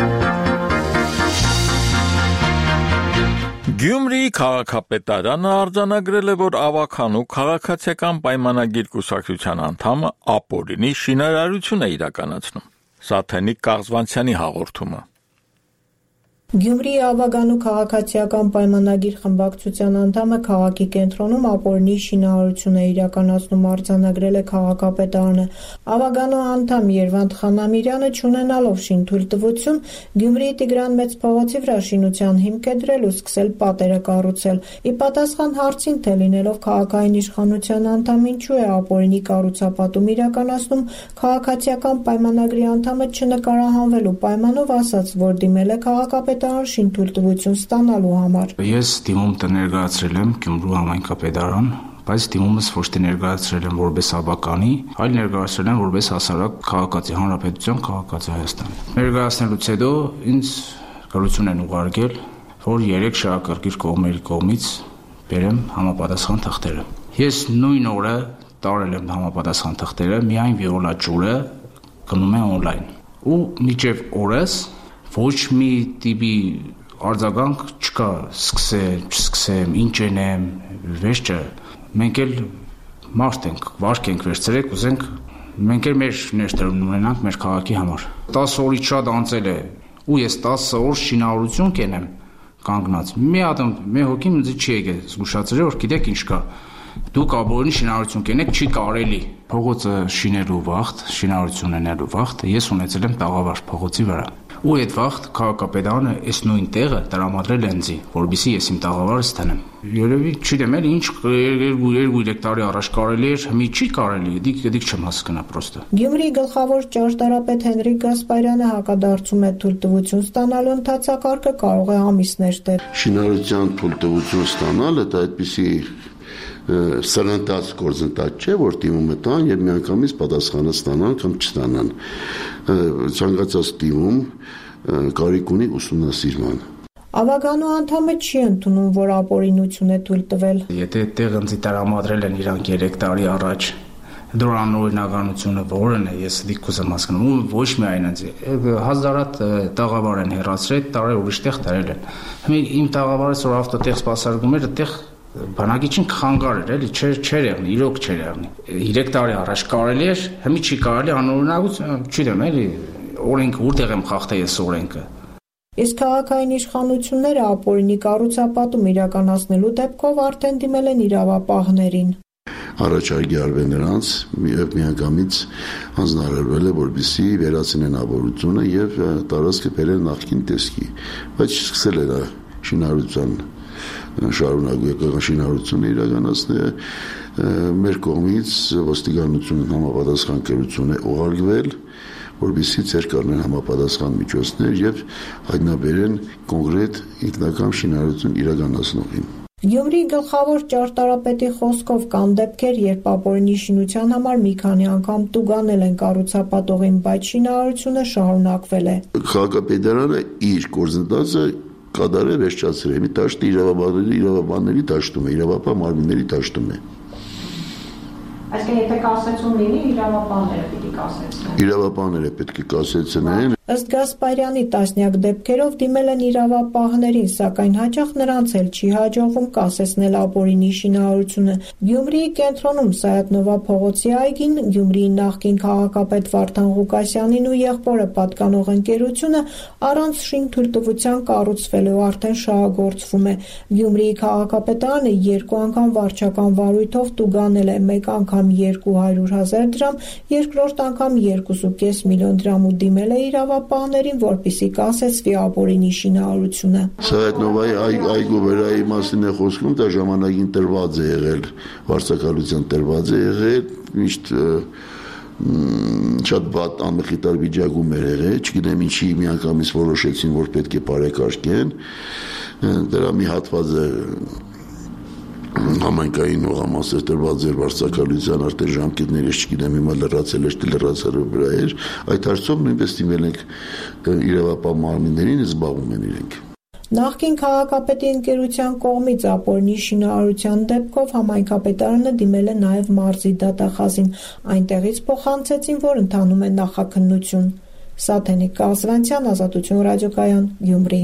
Գյումրիի քաղաքապետարանը արձանագրել է, որ Ավագանու քաղաքացիական պայմանագիր կուսակցության անդամը ապօրինի շինարարություն է իրականացնում։ Սաթենիկ Կաղզվանցյանի հաղորդումը։ Գյումրիի Ավագանու քաղաքացիական պայմանագիր խմբակցության անդամը քաղաքի կենտրոնում ապօրինի շինարարություն է իրականացնում, արձանագրել է քաղաքապետարանը։ Ավագանու անդամ Երվանդ Խանամիրյանը չունենալով շինթույլտվություն Գյումրիի Տիգրան Մեծ փողոցի վրա շինության հիմք է դրել ու սկսել պատերը կառուցել։ Ի պատասխան հարցին, թե լինելով քաղաքային իշխանության անդամ ինչու է ապօրինի կառուցապատում իրականացնում, քաղաքացիական պայմանագրի անդամը չնկարահանվելու պայմանով ասաց, որ դիմել է քաղաքապետարանը շինթույլտվություն ստանալու համար։ Ես դիմում ներկայացրել եմ Գյումրու համայնքապետարան, բայց դիմումս ոչ թե ներկայացրել եմ որպես Ավագանի, այլ ներկայացրել եմ որպես հասարակ քաղաքացի Հանրապետության քաղաքացի Հայաստան։ Ներկայացնելուց հետո ինձ գրություն են ուղարկել, որ երեք շահագրգիռ կողմերի կողմից բերեմ համապատասխան թղթերը։ Ես նույն օրը տարել եմ համապատասխան թղթերը, միայն Վիոլա ջուրը գնում է on-line։ Ու մինչև օրս ոչ մի տիպի արձագանք չկա, սկսեմ, չսկսեմ, ինչ ենեմ, վերջը մենք էլ մարդ ենք, վարկ ենք վերցրեք, ուզենք մենք էլ մեր ներդրումն ունենանք մեր քաղաքի համար։ տասը օրից շատ անցել է, ու ես տասը օր շինարարություն կենեմ կանգնած։ Մի ատամ մի հոգի ինձ չի եկել զգուշացրել, որ գիտեք ինչ կա։ Դուք ապօրինի շինարարություն կենեք, չի կարելի։ Փողոցը շինելու վախտ, շինարարություն ունենալու վախտ ես ունեցել եմ տաղավար փողոցի վրա։ Ու այդ վաղտ քաղաքապետարանը այս նույն տեղը տրամադրել է ինձ, որովհետեւ ես իմ տաղավարը ստանամ։ Երևի չգիտեմ, էլ ինչ երկու-երեք տարի առաջ կարելի էր, մի չի կարելի, դիք դիք չեմ հասկանա պրոստը։ Գյումրիի գլխավոր ճարտարապետ Հենրիկ Գասպարյանը հակադարձում է թույլտվություն ստանալու ընթացակարգը կարող է ամիսներ տևել։ Շինարարության թույլտվություն ստանալը դա այդպիսի սրընթաց գործընթաց չէ, որ դիմումը տան եւ միանգամից պատասխանը ստանան կամ չստանան։ Ցանկացած դիմում կարիք ունի ուսումնասիրման։ Ավագանու անդամը չի ընդունում, որ ապօրինություն է թույլ տվել։ Եթե տեղ ընձի տրամադրել են իրանք երեք տարի առաջ, դրան օրինականությունը որն է, ես դիքուս եմ հասկանում, ոչ միայն ինձ հազարատ տաղավար են հեռացրել, տարի ուրիշ տեղ դրել են։ Հիմա իմ տաղավարից որ ավտոտեղ սպասարկում էր, այդտեղ բանակիչին խանգար էր, էլի, չէր չէր եղնի, իրոք չէր եղնի։ երեք տարի առաջ կարելի էր, հիմա չի կարելի անօրինականություն, չգիտեմ, էլի, օրենքը որտեղ եմ խախտել ես օրենքը։ Իսկ քաղաքային իշխանությունները ապօրինի կառուցապատում իրականացնելու դեպքով արդեն դիմել են իրավապահներին։ Առաջարկի արվել նրանց եւ միանգամից հանձնարարվել է, որպեսզի վերացնեն ապօրինությունը եւ տարածքը բերեն նախկին տեսքի, բայց սկսել էր շինարարության շարունակական շինարարությունը իրականացնել մեր կողմից ոստիկանությունն համապատասխան կերություն է ուղարկվել, որպեսզի ցեր կառնեն համապատասխան միջոցներ եւ հայտնաբերեն կոնկրետ ինքնական շինարարություն իրականացնողին։ Գյումրիի գլխավոր ճարտարապետի խոսքով կան դեպքեր, երբ ապօրինի շինության համար մի քանի անգամ տուգանել են կառուցապատողին, բայց շինարարությունը շարունակվել է։ Քաղաքապետարանը իր գործընթացը կատարել վերջացրել է, մի դաշտի իրավաբանների իրավաբանների դաշտում է, իրավապահ մարմինների դաշտում է։ Այսինքն եթե կասեցում լինի, իրավապահները պիտի կասեցնեն։ Իրավապահները պետք է կասեցնեն։ Ըստ Գասպարյանի տասնյակ դեպքերով դիմել են իրավապահներին, սակայն հաճախ նրանց էլ չի հաջողվում կասեցնել ապօրինի շինարարությունը։ Գյումրիի կենտրոնում Սայաթ-Նովա փողոցի այգին Գյումրիի նախկին քաղաքապետ Վարդան Ղուկասյանին ու եղբորը պատկանող ընկերությունը առանց շինթույլտվության կառուցվելու արդեն շահագործվում է։ Գյումրիի քաղաքապետարանը երկու անգամ վարչական վարույթով տուգանել է, մեկ անգամ երկու հարյուր հազար դրամ, երկրորդ անգամ երկու կόμμα պենս միլիոն դրամ ու դիմել է իրավապահներին, որպեսզի կասեցվի ապօրինի շինարարությունը։ Սայաթ-Նովայի այգու վերայի մասին է խոսքում, դա ժամանակին տրված է եղել, վարձակալության տրված է եղել, միշտ շատ վատ անմխիթար վիճակում էր եղել, չգիտեմ ինչի միանգամից որոշեցին, որ պետք է բարեկարգեն, դրա մի հատվածը համայնքային ուղղամասեր տրված էր վարձակալության արդեն ժամկետներ, ես չգիտեմ հիմա լրացել է, թե լրացարը վրա էր, այդ հարցով նույնպես դիմել ենք իրավապահ մարմիններին, զբաղվում են իրենք։ Նախկին քաղաքապետի ընկերության կողմից ապօրինի շինարարության դեպքով համայնքապետարանը դիմել է նաև մարզի դատախազին, այնտեղից փոխանցեցին, որ ընթանում է նախաքննություն։ Սաթենիկ Կազվանցյան, Ազատություն ռադիոկայան, Գյումրի։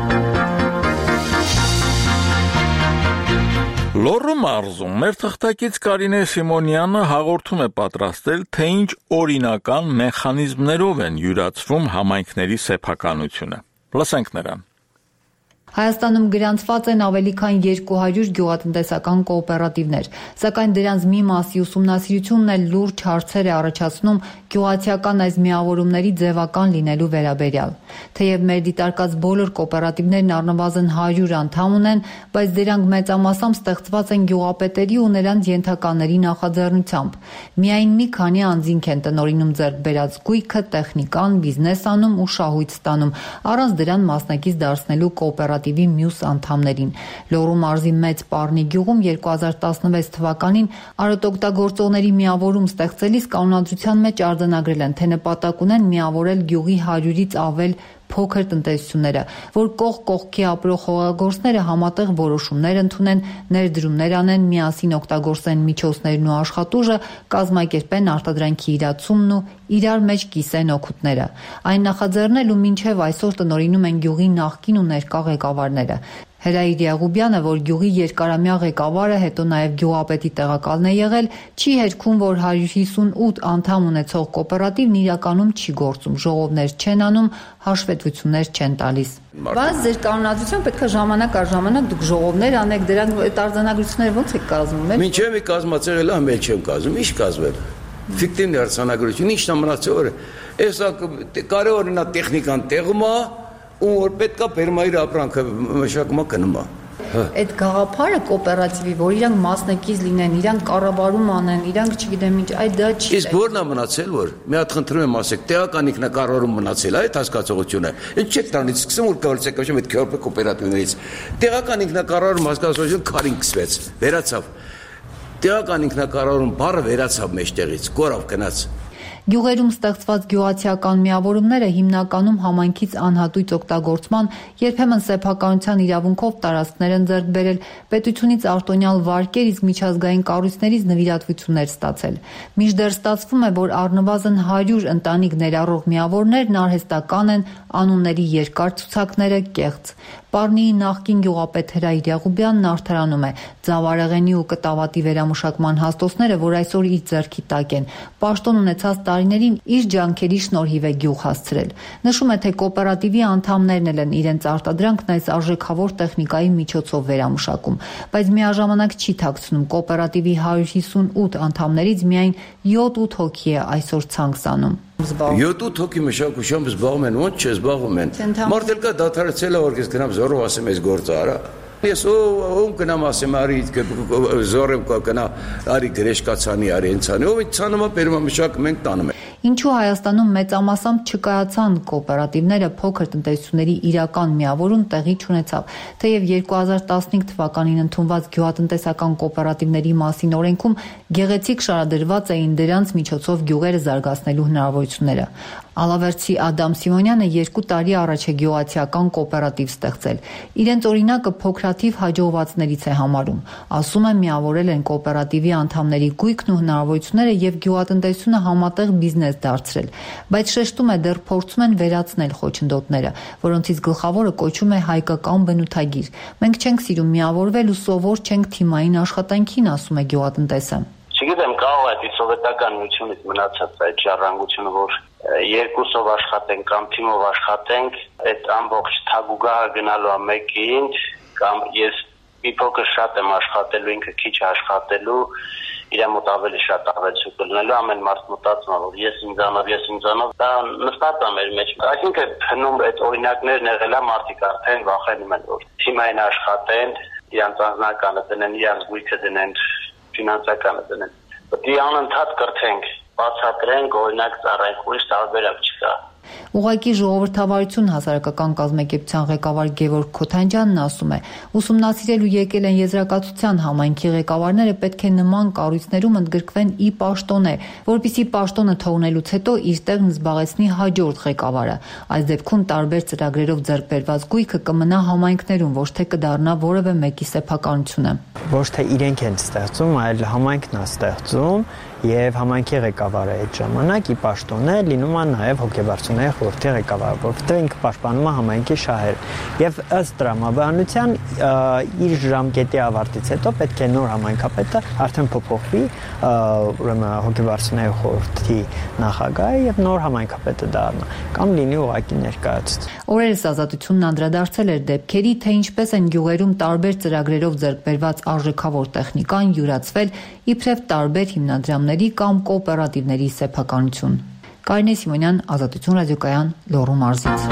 Լոռու մարզում մեր թղթակից Կարինե Սիմոնյանը հաղորդում է պատրաստել, թե ինչ օրինական մեխանիզմներով են յուրացվում համայնքների սեփականությունը։ Լսենք նրան։ Հայաստանում գրանցված են ավելի քան երկու հարյուր գյուղատնտեսական կոոպերատիվներ, սակայն դրանց մի մասի ուսումնասիրությունն էլ լուրջ հարցեր է առաջացնում գյուղացիական այս միավորումների ձևական լինելու վերաբերյալ։ Թեև մեր դիտարկած բոլոր կոոպերատիվներն առնվազն հարյուր անդամ ունեն, բայց դրանք մեծամասամբ ստեղծված են գյուղապետերի ու նրանց ենթակաների նախաձեռնությամբ։ Միայն մի քանի անձինք են տնօրինում ձեռք բերած գույքը, տեխնիկան, բիզնես անում ու շահույթ ստանում, առանց դրան մասնակից դարձնելու կոոպերատիվի մյուս անդամներին։ Լոռու մարզի Մեծ Պառնի գյուղում երկու հազար տասնվեց թվականին արոտօգտագործողների միավորում ստեղծելիս կանոնադրության մեջ արձանագրել են, թե նպատակ ունեն միավորել գյուղի հարյուրից ավել փոքր տնտեսությունները, որ կողք կողքի ապրող խոհագործները համատեղ որոշումներ ընդունեն, ներդրումներ անեն, միասին օգտագործեն միջոցներն ու աշխատուժը, կազմակերպեն արտադրանքի իրացումն ու իրար մեջ կիսեն օգուտները։ Այն նախաձեռնել ու մինչև այսօր տնօրինում են գյուղի նախկին ու ներկա ղեկավարները։ Հրայր Եղուբյանը, որ գյուղի երկարամյա ղեկավարը, հետո նաև գյուղապետի տեղակալն է եղել, չի հերքում, որ հարյուր հիսունութ անդամ ունեցող կոոպերատիվն իրականում չի գործում, ժողովներ չեն անում, հաշվետվություններ չեն տալիս։ Բայց ձեր կանոնադրությամբ պետք է ժամանակ առ ժամանակ դուք ժողովներ անեք, դրանք այդ արձանագրությունները ո՞նց է կազմում։ Մինչև մի կազմացել էլ ամել չեմ կազմում, ի՞նչ կազմել։ Ֆիկտիվ արձանագրություն, ի՞նչն է մնացել, որ էսա կարևոր օրինա տեխնիկան տեղում է, ու որ պետք է բերմայր ապրանքը մշակումա կնում է։ Այդ գաղափարը կոոպերատիվի, որ իրանք մասնակից լինեն, իրանք կառավարում անեն, իրանք չգիտեմ ինչ, այդ դա չի։ Իսկ որն է մնացել, որ մի հատ խնդրում եմ ասեք, տեղական ինքնակառավարում մնացել է այդ հասկացողությունը։ Ինչ չեք տանից սկսում որ կառուցեկաշեմ այդ կոոպերատիվներից։ Տեղական ինքնակառավարում հասկացողությունը քարին կսվեց, վերացավ։ Տեղական ինքնակառավարում բառը վերացավ մեջտեղից, կորավ գնաց։ Գյուղերում ստեղծված գյուղացիական միավորումները հիմնականում համայնքից անհատույց օգտագործման, երբեմն սեփականության իրավունքով տարածքներ են ձեռք բերել, պետությունից արտոնյալ վարկեր, իսկ միջազգային կառույցներից նվիրատվություններ ստացել։ Մինչդեռ ստացվում է, որ առնվազն հարյուր ընտանիք ներառող միավորներն արհեստական են, անունների երկար ցուցակները կեղծ։ Պարնիի նախկին գյուղապետ Հրայր Եղուբյանն արդարանում է, ձավարեղենի ու կտավատի վերամշակման հաստոցները, որ այսօր իր ձեռքի տակ են, պաշտոն ունեցած տարիներին իր ջանքերի շնորհիվ է գյուղ հասցրել։ Նշում է, թե կոոպերատիվի անդամներն էլ են իրենց արտադրանքն այս արժեքավոր տեխնիկայի միջոցով վերամշակում, բայց միաժամանակ չի թաքցնում, կոոպերատիվի հարյուր հիսունութ անդամներից միայն յոթ-ութ հոգի է այսօր ցանկ սանում։ յոթ-ութ հոգի մշակությամբ զբաղվում են, ոնց չզբաղվում են։ Մարդ էլ կա դադարեցել է, որ ես գնամ զորով ասեմ այս գործը արա։ Ես ում գնամ ասեմ արի զորեմ գնա արի գրեշկացանի արի ընցանի ով ցանոմա բերում մշակ մենք տանում ենք։ Ինչու Հայաստանում մեծամասամբ չկայացան կոոպերատիվները, փոքր տնտեսությունների իրական միավորում տեղի չունեցավ, թեև երկու հազար տասնհինգ թվականին ընդունված գյուղատնտեսական կոոպերատիվների մասին օրենքում գեղեցիկ շարադրված էին դրանց միջոցով գյուղերը զարգացնելու հնարավորությունները։ Ալավերցի Ադամ Սիմոնյանը երկու տարի առաջ է գյուղացիական կոոպերատիվ ստեղծել։ Իրենց օրինակը փոքրաթիվ հաջողվածներից է համարում։ Ասում է, միավորել են կոոպերատիվի անդամների գույքն ու հնարավորությունները եւ գյուղատնտեսությունը համատեղ բիզնես դարձրել, բայց շեշտում է, դեռ փորձում են վերացնել խոչընդոտները, որոնցից գլխավորը կոչում է հայկական բնութագիր։ Մենք չենք սիրում միավորվել ու սովոր չենք թիմային աշխատանքին, ասում է գյուղատնտեսը։ Չգիտեմ, կարող է այդ սովետական միությունից մնացած այդ ժառանգությունը, որ երկուսով աշխատենք կամ թիմով աշխատենք, այդ ամբողջ թագուգահը գնալու է մեկին, կամ ես մի փոքր շատ եմ աշխատելու, ինքը քիչ աշխատելու, իր մոտ ավելի շատ աղեցու կլնելու, ամեն մարդ մտածում է, որ ես ինձանով, ես ինձանով, դա նստած է մեր մեջ։ Այսինքն հնում այդ օրինակներն եղել է, մարդիկ արդեն վախենում են, որ թիմային աշխատեն, իրանց անձնականը դնեն, իրանց գույքը դնեն, ֆինանսականը դնեն։ Պետք է անընդհատ կրթենք, բացատրենք, օրինակ ծառայենք, ուրիշ տարբերակ չկա։ Ուղղակի ժողովրդավարություն հասարակական կազմակերպության ղեկավար Գևորգ Քոթանջյանն ասում է, ուսումնասիրելու եկել են եզրակացության համայնքի ղեկավարները պետք է նման կառույցներում ընդգրկվեն ի պաշտոնե, որպեսզի պաշտոնը թողնելուց հետո իր տեղն զբաղեցնի հաջորդ ղեկավարը։ Այս դեպքում տարբեր ծրագրերով ձեռք բերված գույքը կմնա համայնքներում, ոչ թե կդառնա որևէ մեկի սեփականությունը։ Ոչ թե իրենք են ստեղծում, այլ համայնքն է ստեղծում եւ համայնքի ղեկավարը այդ ժամանակ ի պաշտոնե լինում է նաեւ հոգեբարձությունների խորհրդի ղեկավարը, որովհետեւ ինքը պաշտպանում է համայնքի շահերը։ Եվ ըստ տրամաբանության իր ժամկետի ավարտից հետո պետք է նոր համայնքապետը արդեն փոփոխվի, ուրեմն հոգեբարձությունների խորհրդի նախագահը եւ նոր համայնքապետը դառնա կամ լինի ուղղակի ներկայացած։ Օրերս Ազատությունն անդրադարձել էր դեպքերի, թե ինչպես են գյուղերում տարբեր ծրագրերով ձեռք բերված արժեքավոր տեխնիկան յուրացվել իբրև տարբեր հիմնադրամների կամ կոոպերատիվների սեփականություն։ Կարինե Սիմոնյան, Ազատություն ռադիոկայան, Լոռու մարզից։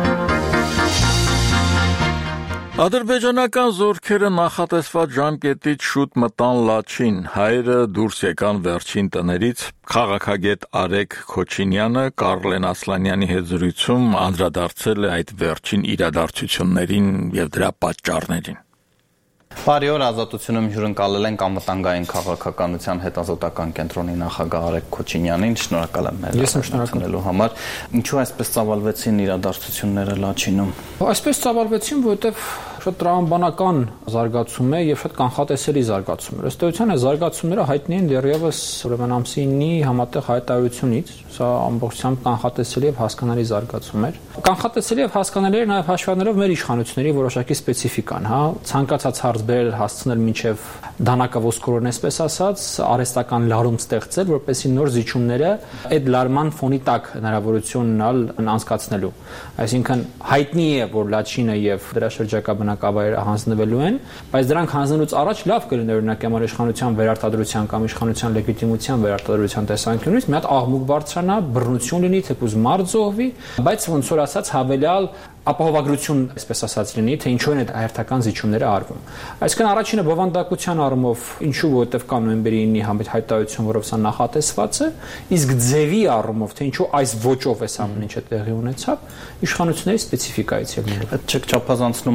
Ադրբեջանական զորքերը նախատեսված ժամկետից շուտ մտան Լաչին, հայերը դուրս եկան վերջին տներից, քաղաքագետ Արեգ Քոչինյանը Կարլեն Ասլանյանի հետ զրույցում անդրադարձել է այդ վերջին իրադարձություններին եւ դրա պատճառներին։ Բարի օր, Ազատությունում հյուրընկալել ենք անվտանգային քաղաքականության հետազոտական կենտրոնի նախագահ Արեգ Քոչինյանին, շնորհակալ եմ մեր շնորհակալելու համար։ Ինչու այսպես ծավալվեցին իրադարձությունները Լաչինում։ Այսպես ծավալվեցին, որովհետև շատ տրամաբանական զարգացում է եւ շատ կանխատեսելի զարգացում է։ Ըստ էության, այս զարգացումները հայտնի են դեռևս ուրեմն ամսինի համատեղ հայտարարությունից, սա ամբողջությամբ կանխատեսելի եւ հասկանալի զարգացում էր։ Կանխատեսելի եւ հասկանալի էր նաեւ հաշվառելով մեր իշխանությունների որոշակի սպეციფիկան, հա, ցանկացած հարց բերել հասցնել մինչև դանակը ոսկորորն, այսպես ասած, արհեստական լարում ստեղծել, որպեսզի նոր զիջումները այդ լարման ֆոնի տակ հնարավորություն ունենալ անցկացնելու։ Այսինքն հայտնի է, որ Լաչինը եւ դրա շրջակա բնակավայրը հանձնվելու են, բայց դրանք հանձնելուց առաջ լավ կլիներ օրինակ համար իշխանության վերարտադրության կամ իշխանության լեգիտիմության վերարտադրության տեսանկյունից մի հատ աղմուկ բարձրանա, բռնություն լինի, թեկուզ մարդ զոհվի, բայց ոնց որ ասած հավելյալ ապահովագրություն, այսպես ասած լինի, թե ինչու են այդ հերթական զիջումները արվում։ Այսինքն առաջինը բովանդակության առումով, ինչու որովհետև կա նոյեմբերի ինի հայտարարություն, որով սա նախատեսված է, իսկ ձևի առումով, թե ինչու այս ոճով է ամեն ինչը տեղի ունեցավ, իշխանությունների սպეციფիկայից եւ նույնիսկ։ Չեք չափազանցնում արդյոք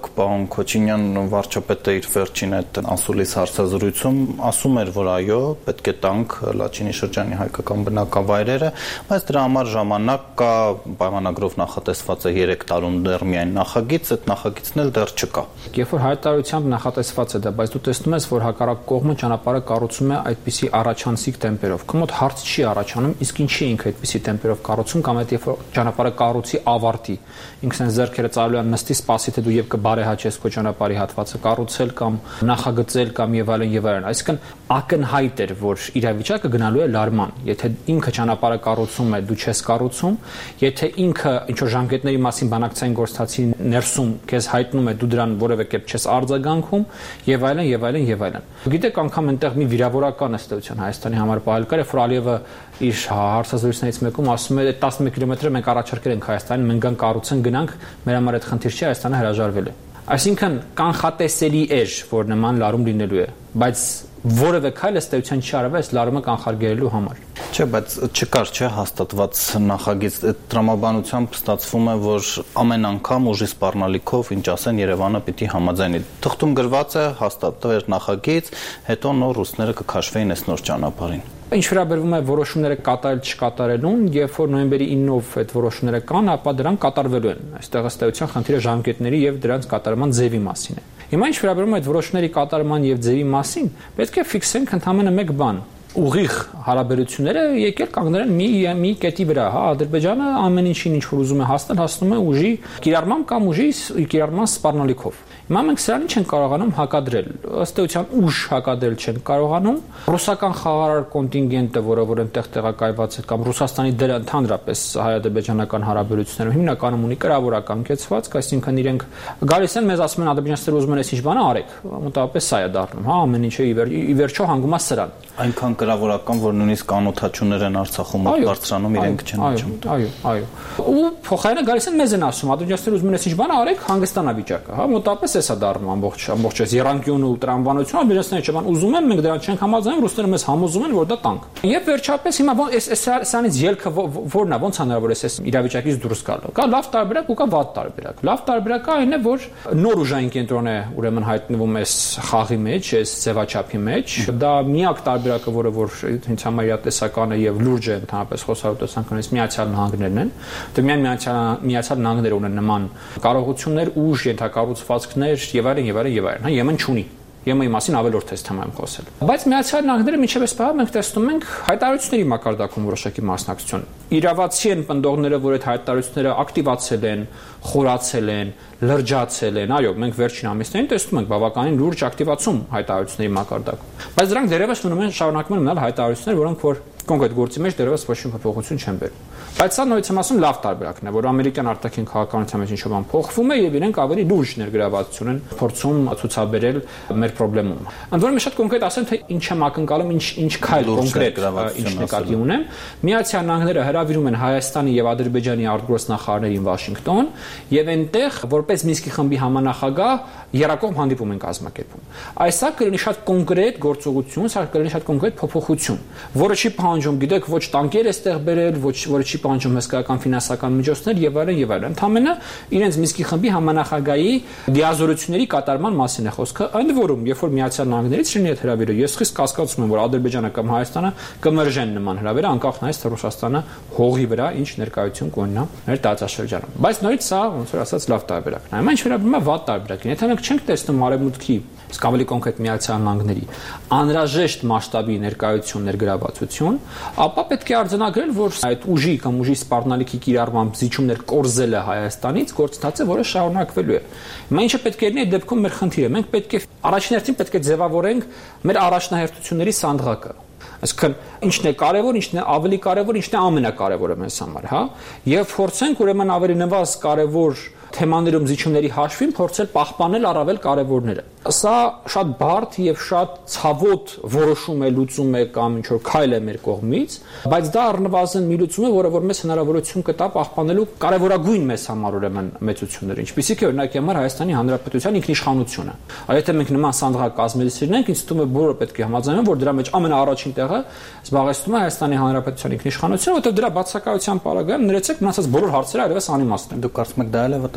պարոն Քոչինյան վարչապետը իր վերջին այդ անսուլիս հարցազրույցում ասում էր, որ այո, պետք է տանք Լաչինի շրջանի հայկական բնակավայրերը, բայց դրա համար ժամանակ կա, պայմանագրով նախատեսված է երեք տարում դեռ միայն նախագիծ, այդ նախագիծն էլ դեռ չկա։ Երբ որ հայտարարությամբ նախատեսված է դա, բայց դու տեսնում ես, որ հակառակ կողմը ճանապարհը կառուցում է այդպիսի առաջանցիկ տեմպերով։ Քո մոտ հարց չի առաջանում, իսկ ինչի է ինքը այդպիսի տեմպերով կառուցում կամ այդ երբ որ ճանապարհը կառուցի ավարտի, ինքն այն ձեռքերը ծալու են նստի սպասի թե դու եւ կբարեհաճես քո ճանապարհի հատվածը կառուցել կամ նախագծել կամ եւ այլն եւ այլն։ Այսինքն ակնհայտ էր, որ իրավիճակը գնալու է լարման։ Եթե ինքը ճանապարհը կառուցում է, դու չես կառուցում, եթե ինքը ինչ որ ժամկետների մասին բանակցային գործընթացի ներսում քեզ հայտնում է, դու դրան որևէ կերպ չես արձագանքում եւ այլն եւ այլն եւ այլն։ Գիտեք, անգամ այնտեղ մի վիրավորական ըստեյության Հայաստանի համար պահել կար, որ Ալիևը իր հարցազրույցներից մեկում ասում է տասնմեկ կիլոմետրը մենք առաջարկել ենք Հայաստանին, մենք գան կառուցեն գնանք, մեր համար այդ խնդիր չի, Հայաստանը հրաժարվել է։ Այսինքն կանխատեսելի էր, որ նման լարում լինելու է, բայց որևէ քայլ ըստեյության չի արվել այս լարումը կանխարգելելու համար։ Չէ, բայց չկար չէ հաստատված նախագիծ, այդ տրամաբանությամբ ստացվում է, որ ամեն անգամ ուժի սպառնալիքով, ինչ ասեն, Երևանը պիտի համաձայնի։ Թղթում գրված է հաստատվեր նախագիծ, հետո նոր ռուսները կքաշվեին այս նոր ճանապարհին։ Ինչ վերաբերվում է որոշումները կատարել չկատարելուն, երբ որ նոյեմբերի ինով այդ որոշումները կան, ապա դրանք կատարվելու են։ Այստեղ ըստեյության խնդիրը ժամկետների եւ դրանց կատարման ձևի մասին է։ Հիմա ինչ վերաբերում է այդ որոշումների կատարման եւ ձևի մասին, պետք է ֆիքսենք ընդհանրապես մեկ բան։ Ուղիղ հարաբերությունները եկել կանգնել են մի մի կետի վրա, հա, Ադրբեջանը ամեն ինչին ինչ որ ուզում է հասնել, հասնում է ուժի կիրառմամբ կամ ուժի կիրառման սպառնալիքով։ Հիմա մենք սրանին չեն կարողանում հակադրել, ըստ էության ուժ հակադրել չեն կարողանում։ Ռուսական խաղարար կոնտինգենտը, որը որ այնտեղ տեղակայված է, կամ Ռուսաստանի դերը ընդհանրապես հայ-ադրբեջանական հարաբերություններում հիմնականում ունի կրավորական կեցվածք, այսինքն իրենք գալիս են մեզ ասում են ադրբեջանցիները ուզում են այս ինչ բանը արեք, մոտավորապես սա է դառնում, հա, ամեն ինչը ի վերջո հանգում է սրան։ Այնքան կրավորական, որ նույնիսկ անօթաչուներ են Արցախում բարձրանում, իրենք չեն աճում։ Այո, այո։ Ու փոխարենը գալիս են մեզ են ասում, ադրբեջանցիները ուզում են այս ինչ բանը արեք, հանգստանա վիճակը, հա, մոտավորապես էսա դառնում ամբողջ ամբողջ այս երանգյունը ու տրամաբանությունը, ադրբեջանցիները չեն ուզում են, մենք դրան չենք համաձայնում, ռուսները մեզ համոզում են, որ դա տանք։ Եվ վերջապես հիմա այս այս սրանից ելքը որն է, ոնց հնարավոր է այս իրավիճակից դուրս գալու։ Կա լավ տարբերակ ու կա վատ տարբերակ։ Լավ տարբերակը այն է, որ նոր ուժային կենտրոն է ուրեմն հայտնվում այս խաղի մեջ, այս ձևաչափի մեջ։ Դա միակ տարբերակը, որը որ ինձ համար իրատեսական է եւ լուրջ է ընդհանրապես խոսալու տեսանկյունից Միացյալ Նահանգներն են։ Դե միայն Միացյալ Միացյալ Նահանգները ունեն նման կարողություններ, ուժ, ենթակառուցվածքներ եւ այլն եւ այլն եւ այլն, հա, Եմեն չունի։ Եմենի մասին ավելորդ էս թեմայում խոսել։ Բայց Միացյալ Նահանգները մինչև այս բանը մենք տեսնում ենք հայտարարությունների մակարդակում որոշակի մասնակցություն։ Իրավացի են պնդողները, որ այդ հայտարարությունները ակտիվացել են, խորացել են, լրջացել են։ Այո, մենք վերջին ամիսներին տեսնում ենք բավականին լուրջ ակտիվացում հայտարարությունների մակարդակում։ Բայց դրանք դեռևս մնում են շարունակում են մնալ հայտարարություններ, որոնք որ կոնկրետ գործի մեջ դեռևս ոչ մի փոփոխություն չեն բերում։ Բայց սա նույնիսկ եմ ասում լավ տարբերակն է, որ ամերիկյան արտաքին քաղաքականության մեջ ինչ-որ բան փոխվում է եւ իրենք ավելի լուրջ ներգրավվածություն են փորձում ցուցաբերել մեր խնդրում։ Ընդ որում շատ կոնկրետ ասեմ, թե ինչ եմ ակնկալում, ինչ ինչ քայլ կոնկրետ ինչ նկատի ունեմ։ Միացյալ Նահանգները հրավիրում են Հայաստանի եւ Ադրբեջանի արտգործնախարարներին Վաշինգտոն եւ այնտեղ որպես Մինսկի խմբի համանախագահ երակողմ հանդիպում են կազմակերպում։ Այսա կլինի շատ կոնկրետ գործողություն, սա կլինի շատ կոնկրետ փոփոխություն, որը չի պահանջում, գիտեք, ոչ տանկեր է ստեղ բերել, ոչ որը չի պահանջում հսկայական ֆինանսական միջոցներ եւ այլն եւ այլն։ Ընդամենը իրենց Մինսկի խմբի համանախագահի դիազորությունների կատարման մասին է խոսքը։ Ընդ որում, երբ որ Միացյալ Նահանգներից լինի այդ հրավերը, ես խիստ կասկածում եմ, որ Ադրբեջանը կամ Հայաստանը կմերժեն նման հրավերը, անկախ նայած թե Ռուսաստանը հողի վրա ինչ ներկայություն կունենա մեր տարածաշրջանում։ Բայց նորից սա ոնց որ ասած լավ տարբերակն է։ Հիմա ինչ վերաբերում է վատ տարբերակին, եթե մենք չենք տեսնում արևմուտքի, իսկ ավելի կոնկրետ Միացյալ Նահանգների անհրաժեշտ մասշտաբի ներկայություն, ներգրավվածություն, ապա պետք է արձանագրել, որ այդ ուժի կամ ուժի սպառնալիքի կիրառմամբ զիջումներ կորզելը Հայաստանից գործընթաց է, որը շարունակվելու է։ Հիմա ինչը պետք է լինի այդ դեպքում մեր խնդիրը, մենք պետք է առաջին հերթին պետք է ձևավորենք մեր առաջնահերթությունների սանդղակը։ Այսինքն ինչն է կարևոր, ինչն է ավելի կարևոր, ինչն է ամենակարևորը մեզ համար, հա, եւ փորձենք ուրեմն ավելի նվազ կարևոր թեմաներում զիջումների հաշվին փորձել պահպանել առավել կարևորները։ Սա շատ բարդ եւ շատ ցավոտ որոշում է, լուծում է կամ ինչ որ քայլ է մեր կողմից, բայց դա առնվազն մի լուծում է, որը որ մեզ հնարավորություն կտա պահպանելու կարևորագույն մեզ համար ուրեմն մեծությունները, ինչպիսիք է օրինակ համար Հայաստանի Հանրապետության ինքնիշխանությունը։ Այ եթե մենք նման սանդղակ կազմեցնենք, ինձ թվում է բոլորը պետք է համաձայնեն, որ դրա մեջ ամենաառաջին տեղը զբաղեցնում է Հայաստանի Հանրապետության ինքնիշխանությունը, որովհետեւ դրա բացակայության պարագայում ներեցեք մնացած բոլոր հարցերը այլևս անիմաստ են։ Դուք կարծում եք դա էլ է